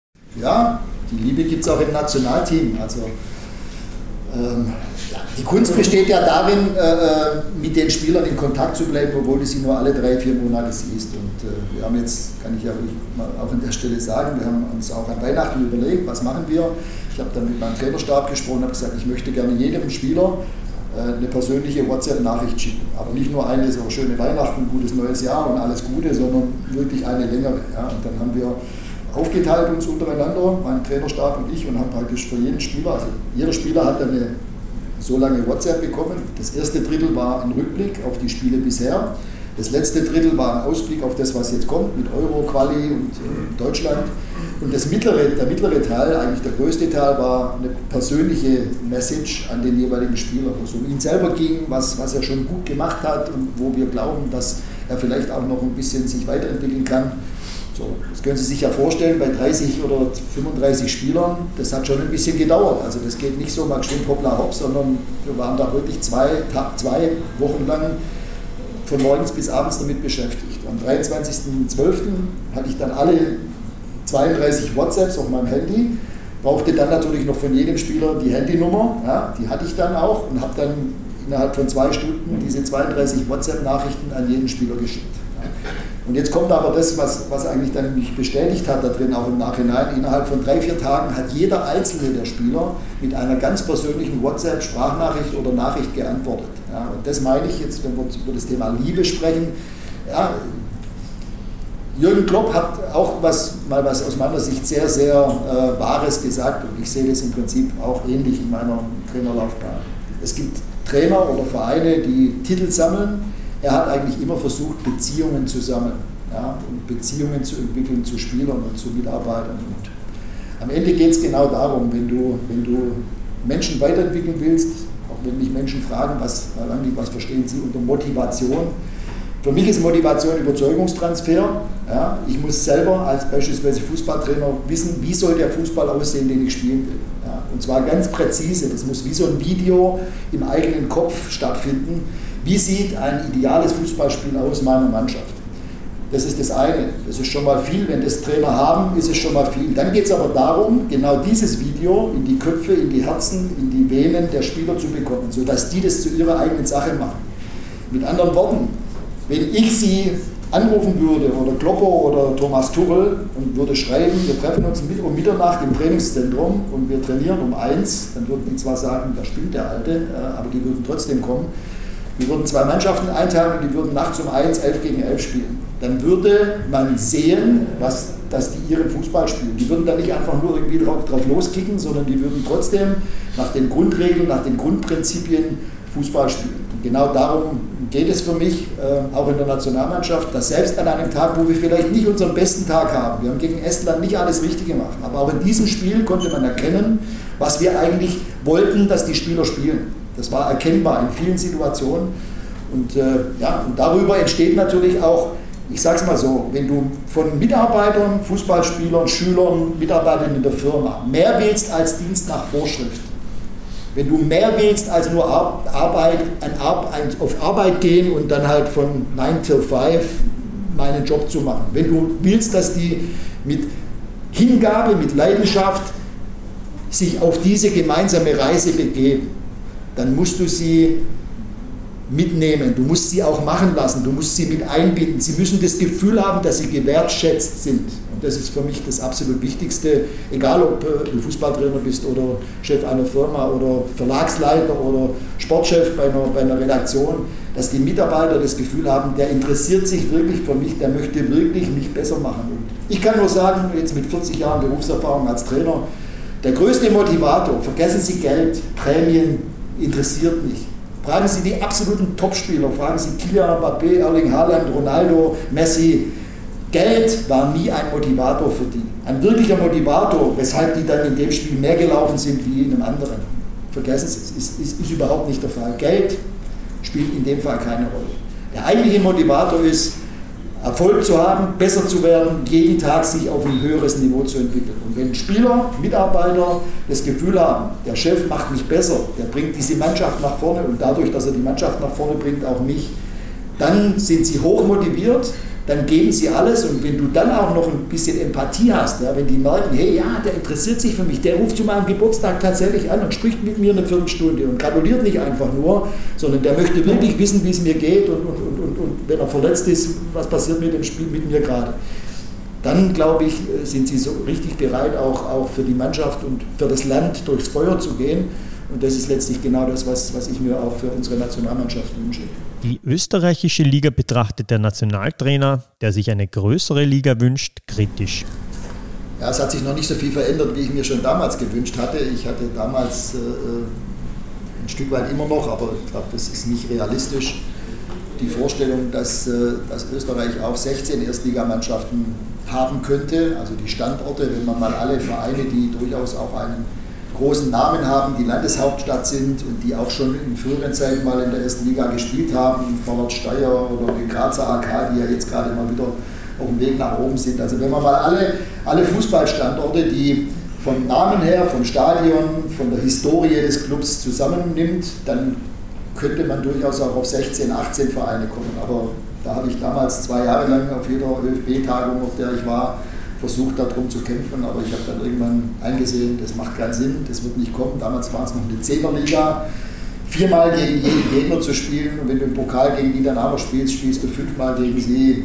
Ja, die Liebe gibt es auch im Nationalteam. Also, ähm, ja, die Kunst besteht ja darin, äh, mit den Spielern in Kontakt zu bleiben, obwohl du sie nur alle drei, vier Monate siehst. Und äh, wir haben jetzt, kann ich ja auch an der Stelle sagen, wir haben uns auch an Weihnachten überlegt, was machen wir. Ich habe dann mit meinem Trainerstab gesprochen und habe gesagt, ich möchte gerne jedem Spieler äh, eine persönliche WhatsApp-Nachricht schicken. Aber nicht nur eine so schöne Weihnachten, gutes neues Jahr und alles Gute, sondern wirklich eine längere. Ja. Und dann haben wir aufgeteilt uns untereinander, mein Trainerstab und ich, und haben praktisch für jeden Spieler, also jeder Spieler hat eine so lange WhatsApp bekommen. Das erste Drittel war ein Rückblick auf die Spiele bisher. Das letzte Drittel war ein Ausblick auf das, was jetzt kommt mit Euro-Quali und äh, Deutschland. Und das mittlere, der mittlere Teil, eigentlich der größte Teil, war eine persönliche Message an den jeweiligen Spieler, wo es um ihn selber ging, was, was er schon gut gemacht hat und wo wir glauben, dass er vielleicht auch noch ein bisschen sich weiterentwickeln kann. So, das können Sie sich ja vorstellen, bei dreißig oder fünfunddreißig Spielern, das hat schon ein bisschen gedauert. Also das geht nicht so mal geschwind hoppla hopp, sondern wir waren da wirklich zwei, zwei Wochen lang von morgens bis abends damit beschäftigt. Am dreiundzwanzigsten zwölften hatte ich dann alle zweiunddreißig WhatsApps auf meinem Handy, brauchte dann natürlich noch von jedem Spieler die Handynummer, ja, die hatte ich dann auch und habe dann innerhalb von zwei Stunden diese zweiunddreißig WhatsApp-Nachrichten an jeden Spieler geschickt. Ja. Und jetzt kommt aber das, was, was eigentlich dann mich bestätigt hat da drin, auch im Nachhinein. Innerhalb von drei, vier Tagen hat jeder einzelne der Spieler mit einer ganz persönlichen WhatsApp-Sprachnachricht oder Nachricht geantwortet. Ja, und das meine ich jetzt, wenn wir über das Thema Liebe sprechen. Ja, Jürgen Klopp hat auch was, mal was aus meiner Sicht sehr, sehr äh, Wahres gesagt und ich sehe das im Prinzip auch ähnlich in meiner Trainerlaufbahn. Es gibt Trainer oder Vereine, die Titel sammeln. Er hat eigentlich immer versucht, Beziehungen zu sammeln, ja, und Beziehungen zu entwickeln zu Spielern und zu Mitarbeitern. Und am Ende geht es genau darum, wenn du, wenn du Menschen weiterentwickeln willst, auch wenn mich Menschen fragen, was, was verstehen sie unter Motivation. Für mich ist Motivation Überzeugungstransfer. Ja, ich muss selber als beispielsweise Fußballtrainer wissen, wie soll der Fußball aussehen, den ich spielen will. Ja, und zwar ganz präzise. Das muss wie so ein Video im eigenen Kopf stattfinden. Wie sieht ein ideales Fußballspiel aus meiner Mannschaft? Das ist das eine. Das ist schon mal viel. Wenn das Trainer haben, ist es schon mal viel. Dann geht es aber darum, genau dieses Video in die Köpfe, in die Herzen, in die Venen der Spieler zu bekommen, sodass die das zu ihrer eigenen Sache machen. Mit anderen Worten, wenn ich Sie anrufen würde, oder Kloppo oder Thomas Tuchel, und würde schreiben, wir treffen uns um Mitternacht im Trainingszentrum und wir trainieren um eins, dann würden die zwar sagen, da spielt der Alte, aber die würden trotzdem kommen. Wir würden zwei Mannschaften einteilen und die würden nachts um eins, elf gegen elf spielen. Dann würde man sehen, was, dass die ihren Fußball spielen. Die würden dann nicht einfach nur irgendwie drauf, drauf loskicken, sondern die würden trotzdem nach den Grundregeln, nach den Grundprinzipien Fußball spielen. Und genau darum geht es für mich, äh, auch in der Nationalmannschaft, dass selbst an einem Tag, wo wir vielleicht nicht unseren besten Tag haben, wir haben gegen Estland nicht alles richtig gemacht, aber auch in diesem Spiel konnte man erkennen, was wir eigentlich wollten, dass die Spieler spielen. Das war erkennbar in vielen Situationen. Und, äh, ja, und darüber entsteht natürlich auch, ich sage es mal so, wenn du von Mitarbeitern, Fußballspielern, Schülern, Mitarbeitern in der Firma mehr willst als Dienst nach Vorschrift, wenn du mehr willst als nur Arbeit, ein, ein, auf Arbeit gehen und dann halt von nine till five meinen Job zu machen, wenn du willst, dass die mit Hingabe, mit Leidenschaft sich auf diese gemeinsame Reise begeben, dann musst du sie mitnehmen, du musst sie auch machen lassen, du musst sie mit einbinden. Sie müssen das Gefühl haben, dass sie gewertschätzt sind. Und das ist für mich das absolut Wichtigste, egal ob du Fußballtrainer bist oder Chef einer Firma oder Verlagsleiter oder Sportchef bei einer, bei einer Redaktion, dass die Mitarbeiter das Gefühl haben, der interessiert sich wirklich für mich, der möchte wirklich mich besser machen. Und ich kann nur sagen, jetzt mit vierzig Jahren Berufserfahrung als Trainer, der größte Motivator, vergessen Sie Geld, Prämien, interessiert nicht. Fragen Sie die absoluten Topspieler, fragen Sie Kylian Mbappé, Erling Haaland, Ronaldo, Messi. Geld war nie ein Motivator für die. Ein wirklicher Motivator, weshalb die dann in dem Spiel mehr gelaufen sind wie in einem anderen. Vergessen Sie es, ist, ist, ist überhaupt nicht der Fall. Geld spielt in dem Fall keine Rolle. Der eigentliche Motivator ist, Erfolg zu haben, besser zu werden, jeden Tag sich auf ein höheres Niveau zu entwickeln. Und wenn Spieler, Mitarbeiter das Gefühl haben, der Chef macht mich besser, der bringt diese Mannschaft nach vorne und dadurch, dass er die Mannschaft nach vorne bringt, auch mich, dann sind sie hoch motiviert, dann geben sie alles und wenn du dann auch noch ein bisschen Empathie hast, ja, wenn die merken, hey, ja, der interessiert sich für mich, der ruft zu meinem Geburtstag tatsächlich an und spricht mit mir eine Viertelstunde und gratuliert nicht einfach nur, sondern der möchte wirklich wissen, wie es mir geht und, und, und, und, und wenn er verletzt ist, was passiert mit dem Spiel mit mir gerade. Dann, glaube ich, sind sie so richtig bereit, auch, auch für die Mannschaft und für das Land durchs Feuer zu gehen. Und das ist letztlich genau das, was, was ich mir auch für unsere Nationalmannschaft wünsche. Die österreichische Liga betrachtet der Nationaltrainer, der sich eine größere Liga wünscht, kritisch. Ja, es hat sich noch nicht so viel verändert, wie ich mir schon damals gewünscht hatte. Ich hatte damals äh, ein Stück weit immer noch, aber ich glaube, das ist nicht realistisch, die Vorstellung, dass, dass Österreich auch sechzehn Erstligamannschaften haben könnte, also die Standorte, wenn man mal alle Vereine, die durchaus auch einen großen Namen haben, die Landeshauptstadt sind und die auch schon in früheren Zeiten mal in der ersten Liga gespielt haben, Vorwärts Steyr oder die Grazer A K, die ja jetzt gerade mal wieder auf dem Weg nach oben sind. Also wenn man mal alle, alle Fußballstandorte, die vom Namen her, vom Stadion, von der Historie des Clubs zusammennimmt, dann könnte man durchaus auch auf sechzehn, achtzehn Vereine kommen. Aber da habe ich damals zwei Jahre lang auf jeder Ö F B-Tagung, auf der ich war, versucht darum zu kämpfen, aber ich habe dann irgendwann eingesehen, das macht keinen Sinn, das wird nicht kommen. Damals war es noch eine Zehnerliga, viermal gegen jeden Gegner zu spielen und wenn du im Pokal gegen die dann aber spielst, spielst du fünfmal gegen sie.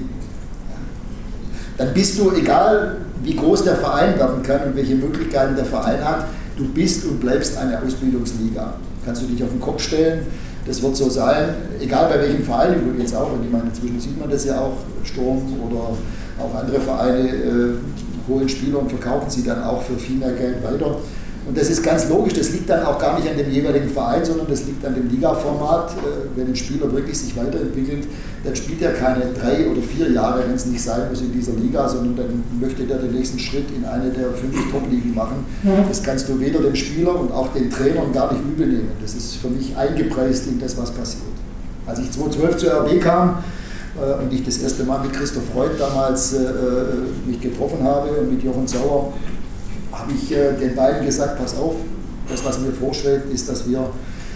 Dann bist du, egal wie groß der Verein werden kann und welche Möglichkeiten der Verein hat, du bist und bleibst eine Ausbildungsliga. Kannst du dich auf den Kopf stellen, das wird so sein, egal bei welchem Verein übrigens auch, und ich meine, inzwischen sieht man das ja auch, Sturm oder auch andere Vereine äh, holen Spieler und verkaufen sie dann auch für viel mehr Geld weiter. Und das ist ganz logisch, das liegt dann auch gar nicht an dem jeweiligen Verein, sondern das liegt an dem Liga-Format. Äh, wenn ein Spieler wirklich sich weiterentwickelt, dann spielt er keine drei oder vier Jahre, wenn es nicht sein muss, in dieser Liga, sondern dann möchte der den nächsten Schritt in eine der fünf Top-Ligen machen. Das kannst du weder dem Spieler und auch den Trainern gar nicht übel nehmen. Das ist für mich eingepreist in das, was passiert. Als ich zweitausendzwölf zur R B kam, und ich das erste Mal mit Christoph Freud damals äh, mich getroffen habe und mit Jochen Sauer, habe ich äh, den beiden gesagt, pass auf, das, was mir vorschwebt, ist, dass wir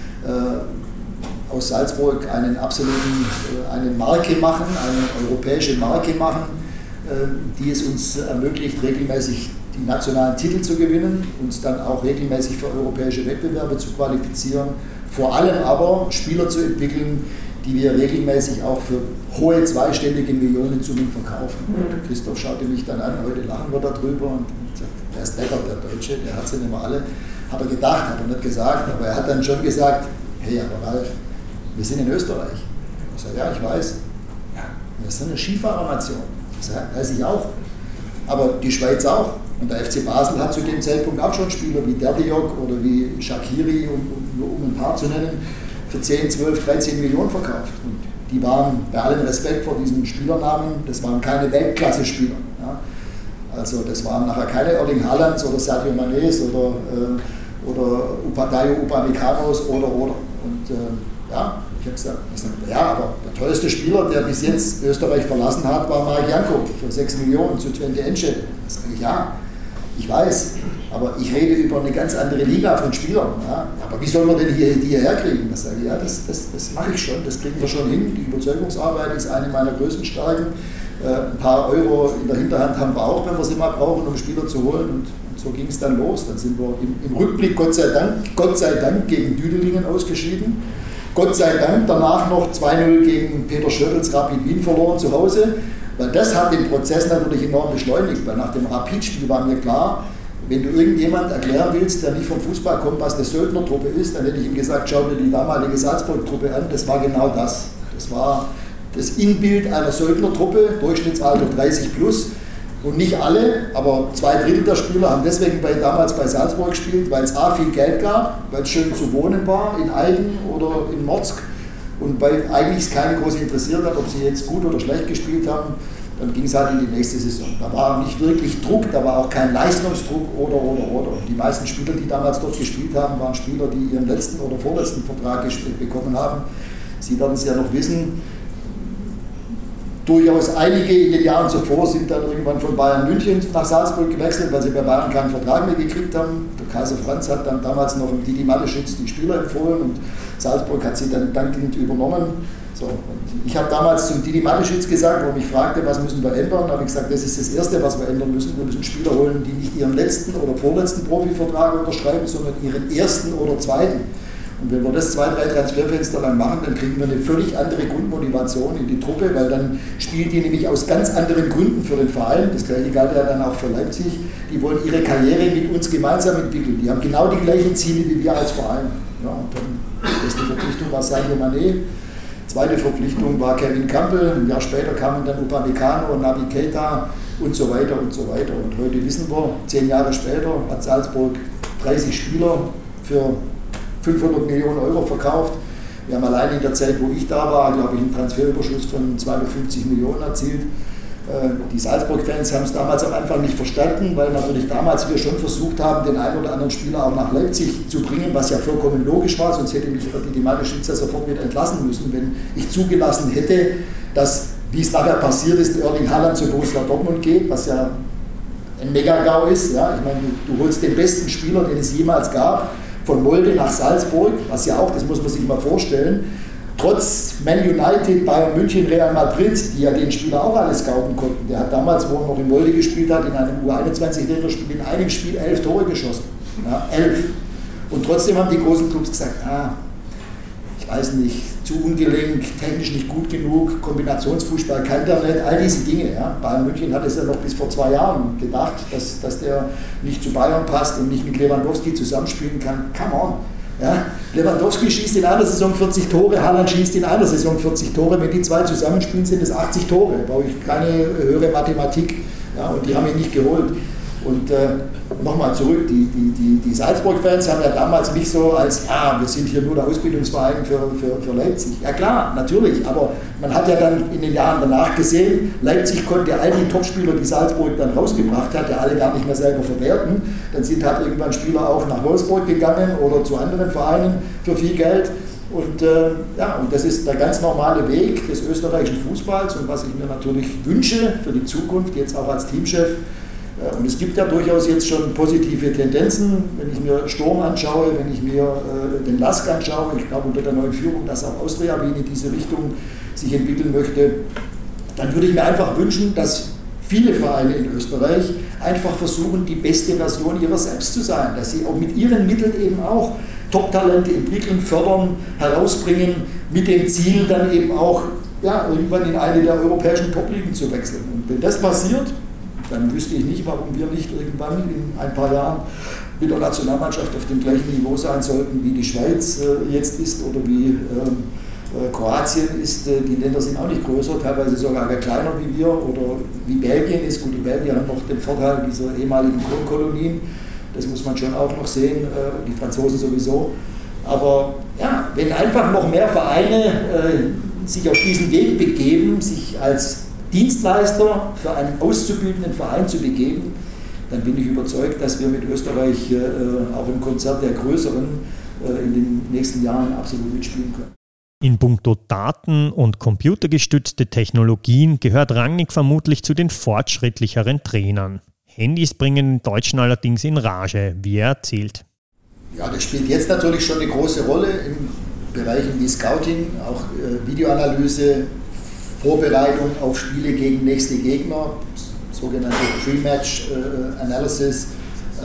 äh, aus Salzburg einen absoluten, äh, eine Marke machen, eine europäische Marke machen, äh, die es uns ermöglicht, regelmäßig die nationalen Titel zu gewinnen, uns dann auch regelmäßig für europäische Wettbewerbe zu qualifizieren, vor allem aber Spieler zu entwickeln, die wir regelmäßig auch für hohe zweistellige Millionensummen verkaufen. Und Christoph schaute mich dann an, heute lachen wir darüber und sagt, der ist lecker, der Deutsche, der hat sie nicht mehr alle. Hat er gedacht, hat er nicht gesagt, aber er hat dann schon gesagt, hey, aber Ralf, wir sind in Österreich. Ich sage, ja, ich weiß. Ja, wir sind eine Skifahrernation. Ich sage, weiß ich auch. Aber die Schweiz auch. Und der F C Basel hat zu dem Zeitpunkt auch schon Spieler wie Derdiok oder wie Shaqiri, um, um, um ein paar zu nennen, für zehn, zwölf, dreizehn Millionen verkauft. Und die waren, bei allem Respekt vor diesen Spielernamen, das waren keine Weltklasse-Spieler. Ja. Also das waren nachher keine Erling Haalands oder Sadio Manés oder, äh, oder Upadayo Upamecano's oder oder. Und äh, ja, ich habe gesagt, ja, aber der teuerste Spieler, der bis jetzt Österreich verlassen hat, war Marek Janko für sechs Millionen zu Twente Enschede. Das sage ich, ja, ich weiß. Aber ich rede über eine ganz andere Liga von Spielern. Ja. Aber wie sollen wir denn hier, die hierher kriegen? Das sage ich, ja, das, das, das mache ich schon, das kriegen wir schon hin. Die Überzeugungsarbeit ist eine meiner größten Stärken. Äh, ein paar Euro in der Hinterhand haben wir auch, wenn wir sie mal brauchen, um Spieler zu holen. Und, und so ging es dann los. Dann sind wir im, im Rückblick, Gott sei Dank, Gott sei Dank gegen Düdelingen ausgeschieden. Gott sei Dank danach noch zwei null gegen Peter Schöttels Rapid Wien verloren zu Hause. Weil das hat den Prozess natürlich enorm beschleunigt. Weil nach dem Rapid-Spiel war mir klar, wenn du irgendjemand erklären willst, der nicht vom Fußball kommt, was eine Söldnertruppe ist, dann hätte ich ihm gesagt, schau dir die damalige Salzburg-Truppe an, das war genau das. Das war das Inbild einer Söldnertruppe, Durchschnittsalter dreißig plus. Und nicht alle, aber zwei Drittel der Spieler haben deswegen bei, damals bei Salzburg gespielt, weil es A, viel Geld gab, weil es schön zu wohnen war, in Aigen oder in Morzg, und weil eigentlich es keinen groß interessiert hat, ob sie jetzt gut oder schlecht gespielt haben. Dann ging es halt in die nächste Saison. Da war nicht wirklich Druck, da war auch kein Leistungsdruck oder, oder, oder. Und die meisten Spieler, die damals dort gespielt haben, waren Spieler, die ihren letzten oder vorletzten Vertrag bekommen haben. Sie werden es ja noch wissen, durchaus einige in den Jahren zuvor sind dann irgendwann von Bayern München nach Salzburg gewechselt, weil sie bei Bayern keinen Vertrag mehr gekriegt haben. Der Kaiser Franz hat dann damals noch im Didi Mateschitz die Spieler empfohlen und Salzburg hat sie dann dankend übernommen. So, und ich habe damals zum Didi Mateschitz gesagt, wo er mich fragte, was müssen wir ändern, habe ich gesagt, das ist das Erste, was wir ändern müssen. Wir müssen Spieler holen, die nicht ihren letzten oder vorletzten Profivertrag unterschreiben, sondern ihren ersten oder zweiten. Und wenn wir das zwei, drei Transferfenster lang machen, dann kriegen wir eine völlig andere Grundmotivation in die Truppe, weil dann spielen die nämlich aus ganz anderen Gründen für den Verein. Das gleiche galt ja dann auch für Leipzig. Die wollen ihre Karriere mit uns gemeinsam entwickeln. Die haben genau die gleichen Ziele wie wir als Verein. Ja, und dann die erste Verpflichtung war Sadio Mané. Zweite Verpflichtung war Kevin Campbell. Ein Jahr später kamen dann Upamecano, Naby Keita und so weiter und so weiter. Und heute wissen wir, zehn Jahre später hat Salzburg dreißig Spieler für fünfhundert Millionen Euro verkauft. Wir haben allein in der Zeit, wo ich da war, glaube ich, einen Transferüberschuss von zweihundertfünfzig Millionen erzielt. Die Salzburg-Fans haben es damals am Anfang nicht verstanden, weil natürlich damals wir schon versucht haben, den einen oder anderen Spieler auch nach Leipzig zu bringen, was ja vollkommen logisch war, sonst hätte mich die Mateschitzer sofort wieder entlassen müssen, wenn ich zugelassen hätte, dass, wie es nachher passiert ist, Erling Haaland zu Borussia Dortmund geht, was ja ein Mega-GAU ist. Ja? Ich meine, du, du holst den besten Spieler, den es jemals gab, von Molde nach Salzburg, was ja auch, das muss man sich mal vorstellen, trotz Man United, Bayern München, Real Madrid, die ja den Spieler auch alles scouten konnten. Der hat damals, wo er noch in Molde gespielt hat, in einem U einundzwanzig-Länderspiel in einem Spiel elf Tore geschossen. Ja, elf. Und trotzdem haben die großen Clubs gesagt, ah, ich weiß nicht, zu ungelenk, technisch nicht gut genug, Kombinationsfußball kann der nicht, all diese Dinge. Ja. Bayern München hat es ja noch bis vor zwei Jahren gedacht, dass, dass der nicht zu Bayern passt und nicht mit Lewandowski zusammenspielen kann. Come on. Ja. Lewandowski schießt in einer Saison vierzig Tore, Haaland schießt in einer Saison vierzig Tore. Wenn die zwei zusammenspielen, sind es achtzig Tore. Da brauche ich keine höhere Mathematik. Ja, und die haben ihn nicht geholt. Und äh, nochmal zurück, die, die, die, die Salzburg-Fans haben ja damals nicht so als, ah, wir sind hier nur der Ausbildungsverein für, für, für Leipzig. Ja klar, natürlich, aber man hat ja dann in den Jahren danach gesehen, Leipzig konnte all die Topspieler, die Salzburg dann rausgebracht hat, ja alle gar nicht mehr selber verwerten. Dann sind halt irgendwann Spieler auch nach Wolfsburg gegangen oder zu anderen Vereinen für viel Geld. Und, äh, ja, und das ist der ganz normale Weg des österreichischen Fußballs und was ich mir natürlich wünsche für die Zukunft, jetzt auch als Teamchef. Und es gibt ja durchaus jetzt schon positive Tendenzen, wenn ich mir Sturm anschaue, wenn ich mir äh, den Lask anschaue. Ich glaube unter der neuen Führung, dass auch Austria Wien in diese Richtung sich entwickeln möchte. Dann würde ich mir einfach wünschen, dass viele Vereine in Österreich einfach versuchen, die beste Version ihrer selbst zu sein. Dass sie auch mit ihren Mitteln eben auch Top-Talente entwickeln, fördern, herausbringen, mit dem Ziel dann eben auch ja, irgendwann in eine der europäischen Top-Ligen zu wechseln. Und wenn das passiert, dann wüsste ich nicht, warum wir nicht irgendwann in ein paar Jahren mit der Nationalmannschaft auf dem gleichen Niveau sein sollten, wie die Schweiz äh, jetzt ist oder wie äh, Kroatien ist. Äh, die Länder sind auch nicht größer, teilweise sogar kleiner wie wir oder wie Belgien ist. Gut, die Belgier haben noch den Vorteil dieser ehemaligen Kronkolonien. Das muss man schon auch noch sehen, äh, die Franzosen sowieso. Aber ja, wenn einfach noch mehr Vereine äh, sich auf diesen Weg begeben, sich als Dienstleister für einen auszubildenden Verein zu begeben, dann bin ich überzeugt, dass wir mit Österreich äh, auch im Konzert der Größeren äh, in den nächsten Jahren absolut mitspielen können. In puncto Daten- und computergestützte Technologien gehört Rangnick vermutlich zu den fortschrittlicheren Trainern. Handys bringen den Deutschen allerdings in Rage, wie er erzählt. Ja, das spielt jetzt natürlich schon eine große Rolle in Bereichen wie Scouting, auch äh, Videoanalyse, Vorbereitung auf Spiele gegen nächste Gegner, sogenannte Pre-Match-Analysis.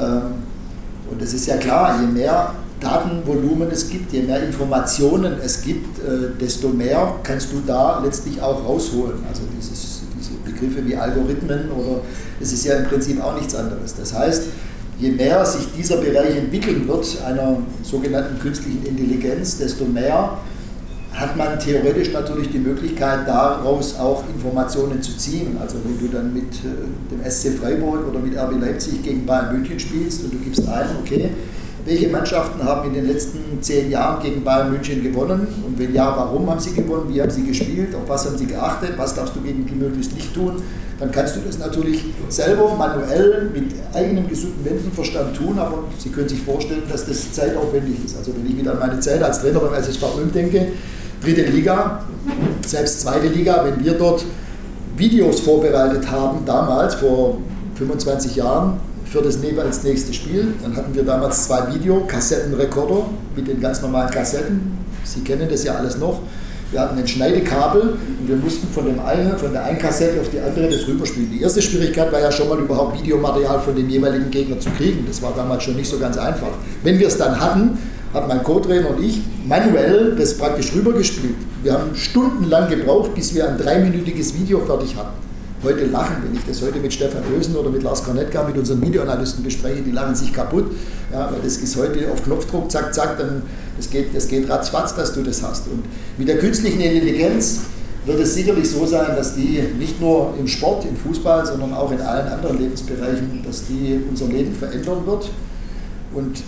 Und es ist ja klar, je mehr Datenvolumen es gibt, je mehr Informationen es gibt, desto mehr kannst du da letztlich auch rausholen. Also dieses, diese Begriffe wie Algorithmen, oder es ist ja im Prinzip auch nichts anderes. Das heißt, je mehr sich dieser Bereich entwickeln wird, einer sogenannten künstlichen Intelligenz, desto mehr hat man theoretisch natürlich die Möglichkeit, daraus auch Informationen zu ziehen. Also wenn du dann mit äh, dem S C Freiburg oder mit R B Leipzig gegen Bayern München spielst und du gibst ein, okay, welche Mannschaften haben in den letzten zehn Jahren gegen Bayern München gewonnen und wenn ja, warum haben sie gewonnen, wie haben sie gespielt, auf was haben sie geachtet, was darfst du gegen die möglichst nicht tun, dann kannst du das natürlich selber manuell mit eigenem gesunden Menschenverstand tun, aber Sie können sich vorstellen, dass das zeitaufwendig ist. Also wenn ich wieder an meine Zeit als Trainer beim S S V Ulm denke, dritte Liga, selbst zweite Liga, wenn wir dort Videos vorbereitet haben, damals vor fünfundzwanzig Jahren, für das jeweils nächste Spiel, dann hatten wir damals zwei Videokassettenrekorder mit den ganz normalen Kassetten. Sie kennen das ja alles noch. Wir hatten ein Schneidekabel und wir mussten von, dem einen, von der einen Kassette auf die andere das rüberspielen. Die erste Schwierigkeit war ja schon mal überhaupt Videomaterial von dem jeweiligen Gegner zu kriegen. Das war damals schon nicht so ganz einfach. Wenn wir es dann hatten, hat mein Co-Trainer und ich manuell das praktisch rübergespielt. Wir haben stundenlang gebraucht, bis wir ein dreiminütiges Video fertig hatten. Heute lachen, wenn ich das heute mit Stefan Ösen oder mit Lars Kornetka, mit unseren Videoanalysten bespreche, die lachen sich kaputt. Ja, weil das ist heute auf Knopfdruck, zack, zack, dann das geht, das geht ratzfatz, dass du das hast. Und mit der künstlichen Intelligenz wird es sicherlich so sein, dass die nicht nur im Sport, im Fußball, sondern auch in allen anderen Lebensbereichen, dass die unser Leben verändern wird. Und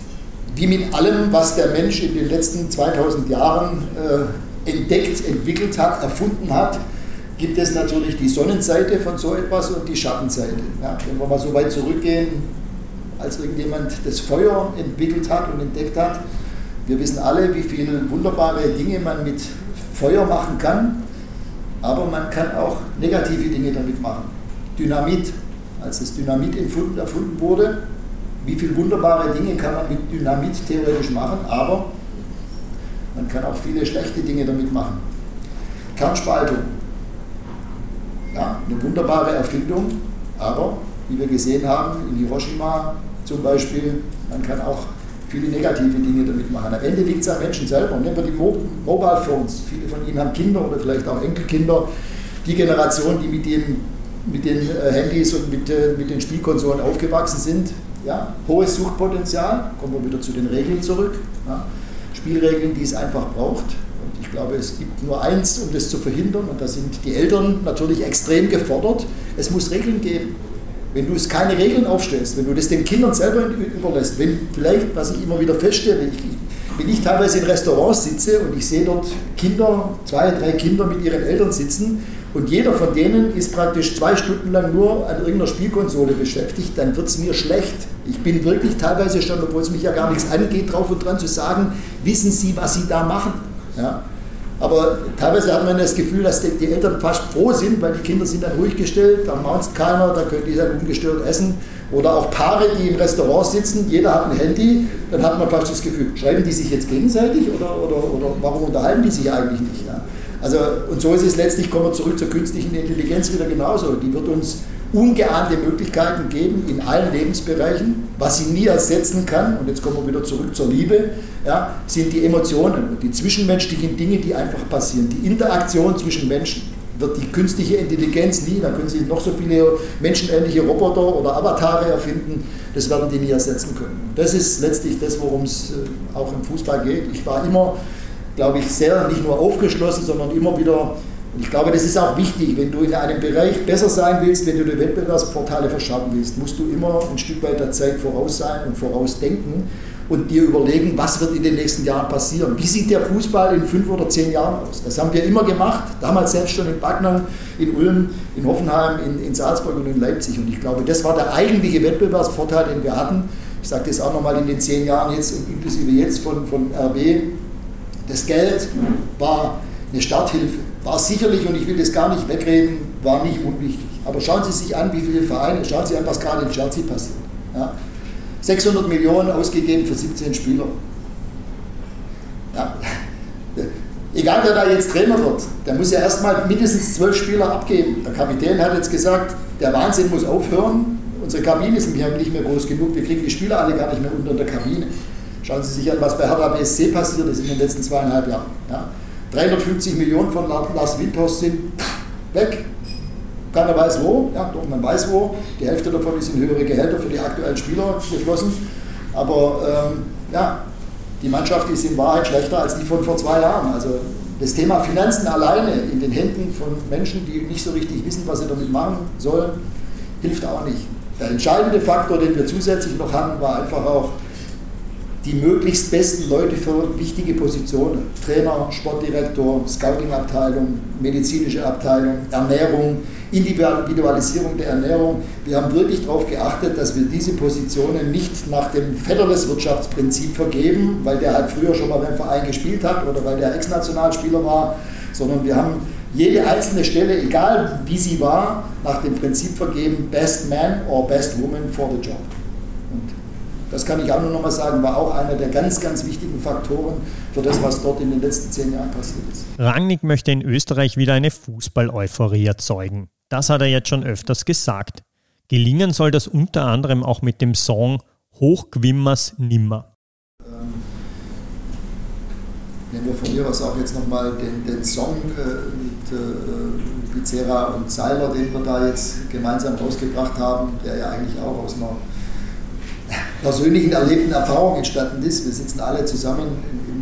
wie mit allem, was der Mensch in den letzten zweitausend Jahren äh, entdeckt, entwickelt hat, erfunden hat, gibt es natürlich die Sonnenseite von so etwas und die Schattenseite. Ja, wenn wir mal so weit zurückgehen, als irgendjemand das Feuer entwickelt hat und entdeckt hat, wir wissen alle, wie viele wunderbare Dinge man mit Feuer machen kann, aber man kann auch negative Dinge damit machen. Dynamit, als das Dynamit erfunden, erfunden wurde, wie viele wunderbare Dinge kann man mit Dynamit theoretisch machen, aber man kann auch viele schlechte Dinge damit machen. Kernspaltung, ja, eine wunderbare Erfindung, aber wie wir gesehen haben, in Hiroshima zum Beispiel, man kann auch viele negative Dinge damit machen. Am Ende liegt es am Menschen selber. Nehmen wir die Mo- Mobile Phones. Viele von Ihnen haben Kinder oder vielleicht auch Enkelkinder. Die Generation, die mit den, mit den äh, Handys und mit, äh, mit den Spielkonsolen aufgewachsen sind, ja, hohes Suchtpotenzial, kommen wir wieder zu den Regeln zurück. Ja, Spielregeln, die es einfach braucht. Und ich glaube, es gibt nur eins, um das zu verhindern, und da sind die Eltern natürlich extrem gefordert. Es muss Regeln geben. Wenn du es keine Regeln aufstellst, wenn du das den Kindern selber überlässt, wenn vielleicht, was ich immer wieder feststelle, ich, wenn ich teilweise in Restaurants sitze und ich sehe dort Kinder, zwei, drei Kinder mit ihren Eltern sitzen und jeder von denen ist praktisch zwei Stunden lang nur an irgendeiner Spielkonsole beschäftigt, dann wird es mir schlecht. Ich bin wirklich teilweise schon, obwohl es mich ja gar nichts angeht, drauf und dran zu sagen, wissen Sie, was Sie da machen? Ja? Aber teilweise hat man das Gefühl, dass die Eltern fast froh sind, weil die Kinder sind dann ruhig gestellt, da maunzt keiner, da können die dann ungestört essen. Oder auch Paare, die im Restaurant sitzen, jeder hat ein Handy, dann hat man fast das Gefühl, schreiben die sich jetzt gegenseitig oder, oder, oder warum unterhalten die sich eigentlich nicht? Ja? Also, und so ist es letztlich, kommen wir zurück zur künstlichen Intelligenz wieder genauso. Die wird uns ungeahnte Möglichkeiten geben in allen Lebensbereichen, was sie nie ersetzen kann, und jetzt kommen wir wieder zurück zur Liebe, ja, sind die Emotionen und die zwischenmenschlichen Dinge, die einfach passieren. Die Interaktion zwischen Menschen wird die künstliche Intelligenz nie, da können Sie noch so viele menschenähnliche Roboter oder Avatare erfinden, das werden die nie ersetzen können. Das ist letztlich das, worum es auch im Fußball geht. Ich war immer, glaube ich, sehr nicht nur aufgeschlossen, sondern immer wieder. Und ich glaube, das ist auch wichtig, wenn du in einem Bereich besser sein willst, wenn du die Wettbewerbsvorteile verschaffen willst, musst du immer ein Stück weit der Zeit voraus sein und vorausdenken und dir überlegen, was wird in den nächsten Jahren passieren. Wie sieht der Fußball in fünf oder zehn Jahren aus? Das haben wir immer gemacht, damals selbst schon in Backnang, in Ulm, in Hoffenheim, in, in Salzburg und in Leipzig. Und ich glaube, das war der eigentliche Wettbewerbsvorteil, den wir hatten. Ich sage das auch nochmal in den zehn Jahren jetzt, inklusive jetzt von, von R B. Das Geld war eine Starthilfe. War sicherlich, und ich will das gar nicht wegreden, war nicht unwichtig. Aber schauen Sie sich an, wie viele Vereine, schauen Sie an, was gerade in Chelsea passiert. Ja. sechshundert Millionen ausgegeben für siebzehn Spieler. Ja. Egal, wer da jetzt Trainer wird, der muss ja erstmal mindestens zwölf Spieler abgeben. Der Kapitän hat jetzt gesagt, der Wahnsinn muss aufhören. Unsere Kabine ist nicht mehr groß genug, wir kriegen die Spieler alle gar nicht mehr unter der Kabine. Schauen Sie sich an, was bei Hertha B S C passiert ist in den letzten zweieinhalb Jahren. Ja. dreihundertfünfzig Millionen von Lars Windhorst sind weg. Keiner weiß wo, ja, doch man weiß wo. Die Hälfte davon ist in höhere Gehälter für die aktuellen Spieler geflossen. Aber ähm, ja, die Mannschaft ist in Wahrheit schlechter als die von vor zwei Jahren. Also das Thema Finanzen alleine in den Händen von Menschen, die nicht so richtig wissen, was sie damit machen sollen, hilft auch nicht. Der entscheidende Faktor, den wir zusätzlich noch hatten, war einfach auch die möglichst besten Leute für wichtige Positionen. Trainer, Sportdirektor, Scouting-Abteilung, medizinische Abteilung, Ernährung, Individualisierung der Ernährung. Wir haben wirklich darauf geachtet, dass wir diese Positionen nicht nach dem Federless-Wirtschaftsprinzip vergeben, weil der halt früher schon mal beim Verein gespielt hat oder weil der Ex-Nationalspieler war, sondern wir haben jede einzelne Stelle, egal wie sie war, nach dem Prinzip vergeben, Best Man or Best Woman for the job. Und das kann ich auch nur noch mal sagen, war auch einer der ganz, ganz wichtigen Faktoren für das, was dort in den letzten zehn Jahren passiert ist. Rangnick möchte in Österreich wieder eine Fußball-Euphorie erzeugen. Das hat er jetzt schon öfters gesagt. Gelingen soll das unter anderem auch mit dem Song Hochgwimmers nimmer. Ähm, nehmen wir von mir aus auch jetzt nochmal den, den Song äh, mit äh, Pizzera und Seiler, den wir da jetzt gemeinsam rausgebracht haben, der ja eigentlich auch aus einer persönlichen erlebten Erfahrung entstanden ist. Wir sitzen alle zusammen in, in, in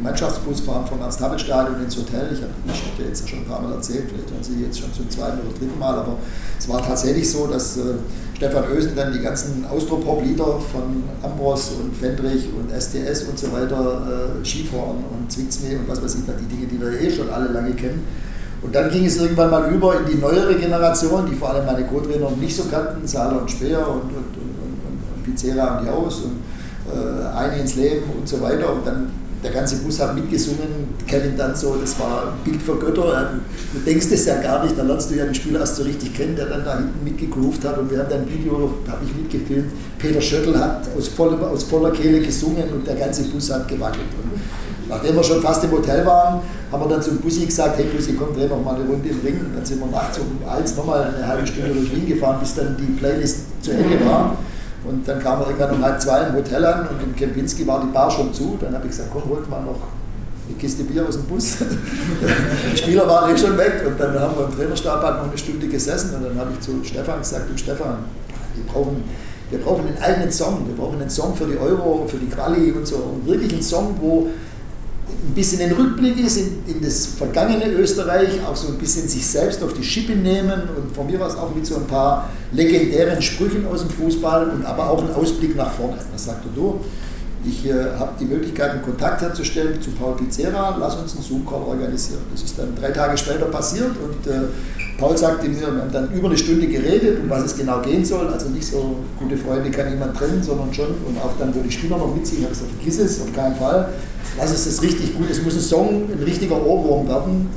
Mannschaftsbus fahren vom Ernst-Happel-Stadion ins Hotel. Ich habe die Geschichte jetzt schon ein paar Mal erzählt, vielleicht hören Sie jetzt schon zum zweiten oder dritten Mal, aber es war tatsächlich so, dass äh, Stefan Ösen dann die ganzen Austropop-Lieder von Ambros und Fendrich und S T S und so weiter, äh, Skifahren und Zwicksmee und was weiß ich, die Dinge, die wir eh schon alle lange kennen. Und dann ging es irgendwann mal über in die neuere Generation, die vor allem meine Co-Trainer nicht so kannten, Sahler und Speer und, und, und, und, und Pizzera und Jaus und äh, Eine ins Leben und so weiter. Und dann der ganze Bus hat mitgesungen, Kevin dann so, das war ein Bild für Götter. Du denkst es ja gar nicht, da lernst du ja den Spieler erst so richtig kennen, der dann da hinten mitgegroovt hat. Und wir haben dann ein Video, habe ich mitgefilmt, Peter Schöttl hat aus voller, aus voller Kehle gesungen und der ganze Bus hat gewackelt. Und nachdem wir schon fast im Hotel waren, haben wir dann zum Bussi gesagt, hey Bussi, komm, dreh noch mal eine Runde im Ring. Und dann sind wir nachts um eins nochmal eine halbe Stunde durch Wien gefahren, bis dann die Playlist zu Ende war. Und dann kamen wir irgendwann um halb zwei im Hotel an und im Kempinski war die Bar schon zu. Dann habe ich gesagt, komm, holt mal noch eine Kiste Bier aus dem Bus. Die Spieler waren eh schon weg und dann haben wir im Trainerstab halt noch eine Stunde gesessen und dann habe ich zu Stefan gesagt, du Stefan, wir brauchen, wir brauchen einen eigenen Song, wir brauchen einen Song für die Euro, für die Quali und so. Und wirklich einen Song, wo ein bisschen ein Rückblick ist in, in das vergangene Österreich, auch so ein bisschen sich selbst auf die Schippe nehmen und von mir aus auch mit so ein paar legendären Sprüchen aus dem Fußball und aber auch einen Ausblick nach vorne. Da sagt er, du, ich äh, habe die Möglichkeit, einen Kontakt herzustellen zu Paul Pizzera, lass uns einen Zoom-Call organisieren. Das ist dann drei Tage später passiert und äh, Paul sagte mir, wir haben dann über eine Stunde geredet, um was es genau gehen soll, also nicht so gute Freunde kann niemand trennen, sondern schon, und auch dann, wo die Spieler noch mitziehen, habe ich gesagt, vergiss es, auf keinen Fall, lass es das richtig gut, es muss ein Song, ein richtiger Ohrwurm werden.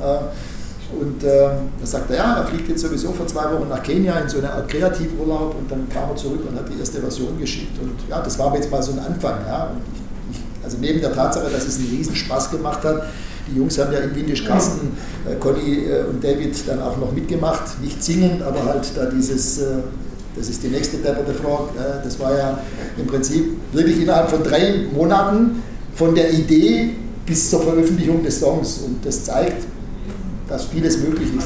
Und äh, da sagt er, ja, er fliegt jetzt sowieso vor zwei Wochen nach Kenia in so eine Art Kreativurlaub und dann kam er zurück und hat die erste Version geschickt und ja, das war aber jetzt mal so ein Anfang. Ja. Und ich, ich, also neben der Tatsache, dass es einen riesen Spaß gemacht hat, die Jungs haben ja in Windisch Carsten, äh, Conny äh, und David dann auch noch mitgemacht, nicht singend, aber halt da dieses, äh, das ist die nächste depperte Frage, äh, das war ja im Prinzip wirklich innerhalb von drei Monaten von der Idee bis zur Veröffentlichung des Songs und das zeigt, dass vieles möglich ist.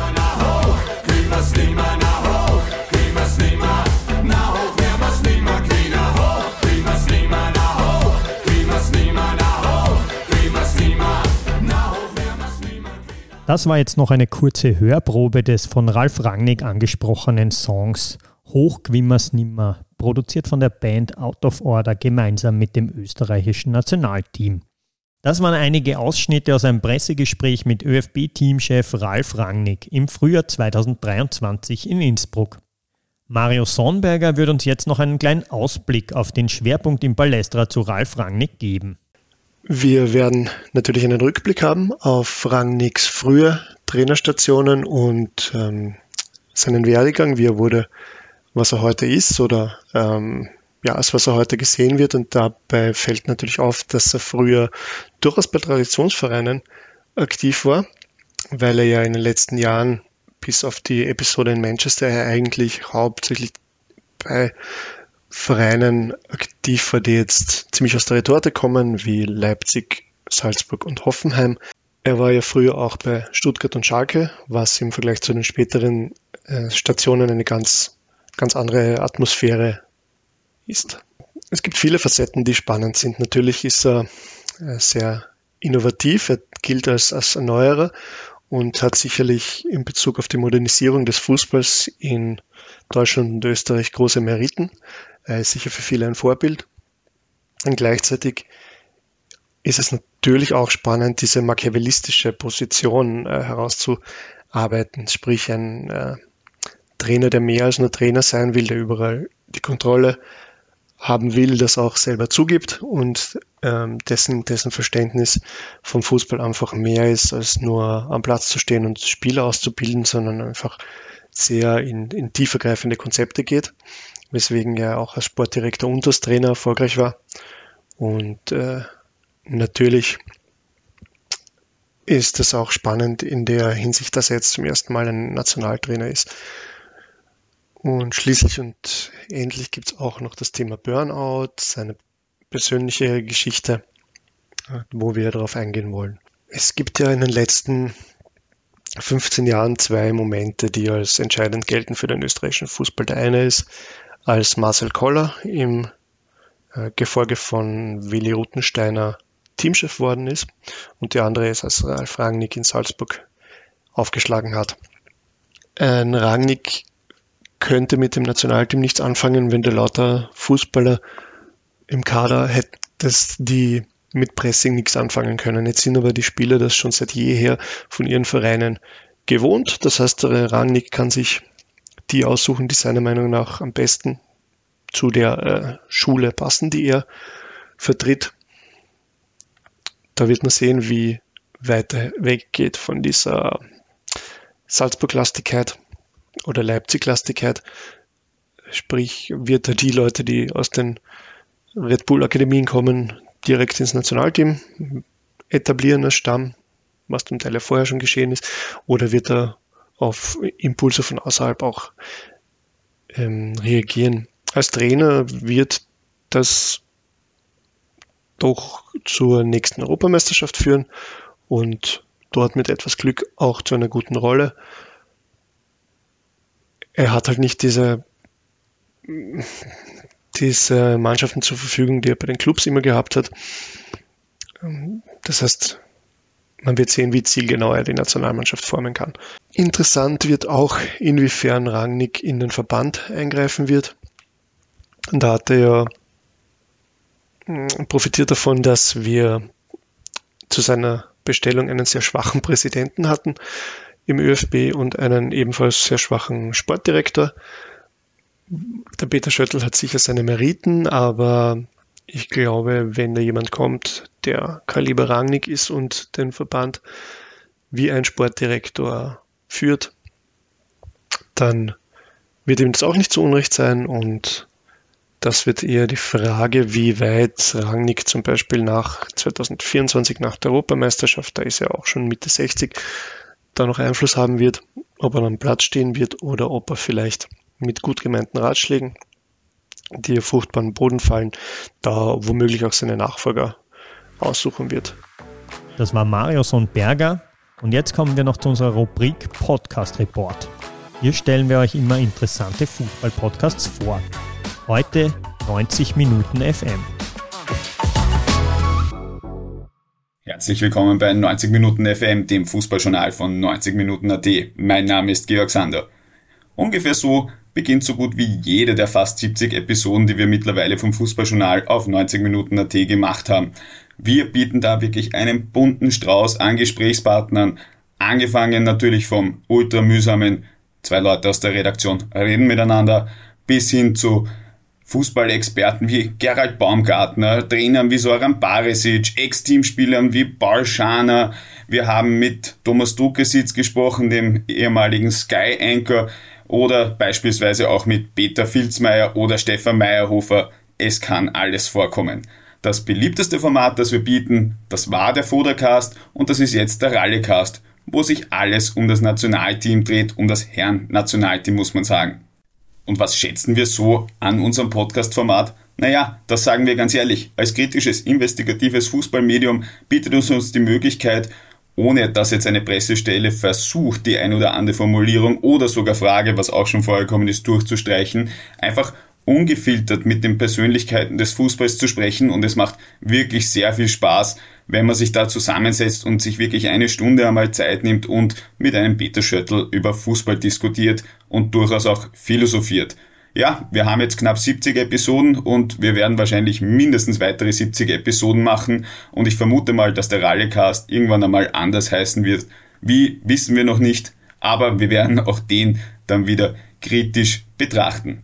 Das war jetzt noch eine kurze Hörprobe des von Ralf Rangnick angesprochenen Songs Hoch gwimmers nimmer, produziert von der Band Out of Order gemeinsam mit dem österreichischen Nationalteam. Das waren einige Ausschnitte aus einem Pressegespräch mit ÖFB-Teamchef Ralf Rangnick im Frühjahr zweitausenddreiundzwanzig in Innsbruck. Mario Sonnberger wird uns jetzt noch einen kleinen Ausblick auf den Schwerpunkt im Ballestra zu Ralf Rangnick geben. Wir werden natürlich einen Rückblick haben auf Rangnicks frühe Trainerstationen und ähm, seinen Werdegang, wie er wurde, was er heute ist oder ähm, ja, als was er heute gesehen wird. Und dabei fällt natürlich auf, dass er früher durchaus bei Traditionsvereinen aktiv war, weil er ja in den letzten Jahren bis auf die Episode in Manchester ja eigentlich hauptsächlich bei Vereinen aktiv war, die jetzt ziemlich aus der Retorte kommen, wie Leipzig, Salzburg und Hoffenheim. Er war ja früher auch bei Stuttgart und Schalke, was im Vergleich zu den späteren äh, Stationen eine ganz, ganz andere Atmosphäre ist. Es gibt viele Facetten, die spannend sind. Natürlich ist er äh, sehr innovativ, er gilt als, als Erneuerer und hat sicherlich in Bezug auf die Modernisierung des Fußballs in Deutschland und Österreich große Meriten. Er ist sicher für viele ein Vorbild. Und gleichzeitig ist es natürlich auch spannend, diese machiavellistische Position äh, herauszuarbeiten. Sprich, ein äh, Trainer, der mehr als nur Trainer sein will, der überall die Kontrolle haben will, das auch selber zugibt und ähm, dessen, dessen Verständnis vom Fußball einfach mehr ist, als nur am Platz zu stehen und Spieler auszubilden, sondern einfach sehr in, in tiefergreifende Konzepte geht, weswegen er auch als Sportdirektor und als Trainer erfolgreich war. Und äh, natürlich ist es auch spannend in der Hinsicht, dass er jetzt zum ersten Mal ein Nationaltrainer ist. Und schließlich und endlich gibt es auch noch das Thema Burnout, seine persönliche Geschichte, wo wir darauf eingehen wollen. Es gibt ja in den letzten fünfzehn Jahren zwei Momente, die als entscheidend gelten für den österreichischen Fußball. Der eine ist, als Marcel Koller im äh, Gefolge von Willi Ruttensteiner Teamchef worden ist und die andere ist, als Ralf Rangnick in Salzburg aufgeschlagen hat. Ein Rangnick könnte mit dem Nationalteam nichts anfangen, wenn der lauter Fußballer im Kader hätte, dass die mit Pressing nichts anfangen können. Jetzt sind aber die Spieler das schon seit jeher von ihren Vereinen gewohnt. Das heißt, der Rangnick kann sich die aussuchen, die seiner Meinung nach am besten zu der äh, Schule passen, die er vertritt. Da wird man sehen, wie weit er weggeht von dieser Salzburg-Lastigkeit oder Leipzig-Lastigkeit. Sprich, wird er die Leute, die aus den Red Bull-Akademien kommen, direkt ins Nationalteam etablieren als Stamm, was zum Teil ja vorher schon geschehen ist, oder wird er auf Impulse von außerhalb auch ähm, reagieren. Als Trainer wird das doch zur nächsten Europameisterschaft führen und dort mit etwas Glück auch zu einer guten Rolle. Er hat halt nicht diese, diese Mannschaften zur Verfügung, die er bei den Clubs immer gehabt hat. Das heißt, man wird sehen, wie zielgenau er die Nationalmannschaft formen kann. Interessant wird auch, inwiefern Rangnick in den Verband eingreifen wird. Und da hat er ja profitiert davon, dass wir zu seiner Bestellung einen sehr schwachen Präsidenten hatten im ÖFB und einen ebenfalls sehr schwachen Sportdirektor. Der Peter Schöttl hat sicher seine Meriten, aber ich glaube, wenn da jemand kommt, der Kaliber Rangnick ist und den Verband wie ein Sportdirektor führt, dann wird ihm das auch nicht so unrecht sein und das wird eher die Frage, wie weit Rangnick zum Beispiel nach zwanzig vierundzwanzig, nach der Europameisterschaft, da ist er auch schon Mitte sechzig, da noch Einfluss haben wird, ob er am Platz stehen wird oder ob er vielleicht mit gut gemeinten Ratschlägen, die auf fruchtbaren Boden fallen, da womöglich auch seine Nachfolger aussuchen wird. Das war Marius und Berger und jetzt kommen wir noch zu unserer Rubrik Podcast Report. Hier stellen wir euch immer interessante Fußball-Podcasts vor. Heute neunzig Minuten F M. Herzlich willkommen bei neunzig Minuten F M, dem Fußballjournal von neunzig Minuten Punkt A T. Mein Name ist Georg Sander. Ungefähr so beginnt so gut wie jede der fast siebzig Episoden, die wir mittlerweile vom Fußballjournal auf neunzig Minuten Punkt A T gemacht haben. Wir bieten da wirklich einen bunten Strauß an Gesprächspartnern, angefangen natürlich vom ultra mühsamen, zwei Leute aus der Redaktion reden miteinander, bis hin zu Fußballexperten wie Gerald Baumgartner, Trainern wie Zoran Barisic, Ex-Teamspielern wie Paul Schaner. Wir haben mit Thomas Dukesitz gesprochen, dem ehemaligen Sky-Anchor, oder beispielsweise auch mit Peter Filzmeier oder Stefan Meyerhofer. Es kann alles vorkommen. Das beliebteste Format, das wir bieten, das war der Fodercast und das ist jetzt der Rallycast, wo sich alles um das Nationalteam dreht, um das Herren-Nationalteam, muss man sagen. Und was schätzen wir so an unserem Podcast-Format? Naja, das sagen wir ganz ehrlich. Als kritisches, investigatives Fußballmedium bietet es uns die Möglichkeit, ohne dass jetzt eine Pressestelle versucht, die ein oder andere Formulierung oder sogar Frage, was auch schon vorgekommen ist, durchzustreichen, einfach ungefiltert mit den Persönlichkeiten des Fußballs zu sprechen, und es macht wirklich sehr viel Spaß, wenn man sich da zusammensetzt und sich wirklich eine Stunde einmal Zeit nimmt und mit einem Peter Schöttl über Fußball diskutiert und durchaus auch philosophiert. Ja, wir haben jetzt knapp siebzig Episoden und wir werden wahrscheinlich mindestens weitere siebzig Episoden machen, und ich vermute mal, dass der Rallycast irgendwann einmal anders heißen wird. Wie, wissen wir noch nicht, aber wir werden auch den dann wieder kritisch betrachten.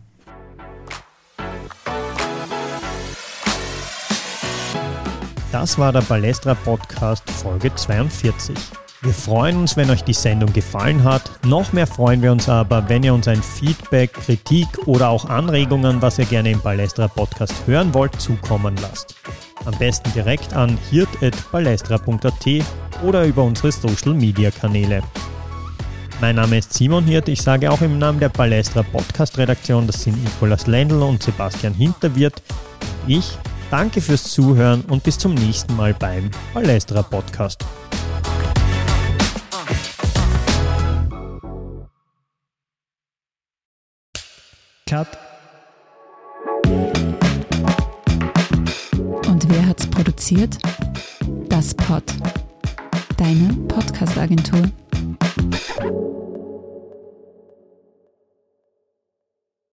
Das war der Ballestra Podcast Folge zweiundvierzig. Wir freuen uns, wenn euch die Sendung gefallen hat. Noch mehr freuen wir uns aber, wenn ihr uns ein Feedback, Kritik oder auch Anregungen, was ihr gerne im Ballestra Podcast hören wollt, zukommen lasst. Am besten direkt an hirt at ballestra punkt a t oder über unsere Social Media Kanäle. Mein Name ist Simon Hirt, ich sage auch im Namen der Ballestra Podcast Redaktion, das sind Nikolaus Lendl und Sebastian Hinterwirt. Ich danke fürs Zuhören und bis zum nächsten Mal beim Ballestra Podcast. Cut. Und wer hat's produziert? Das Pod. Deine Podcast-Agentur.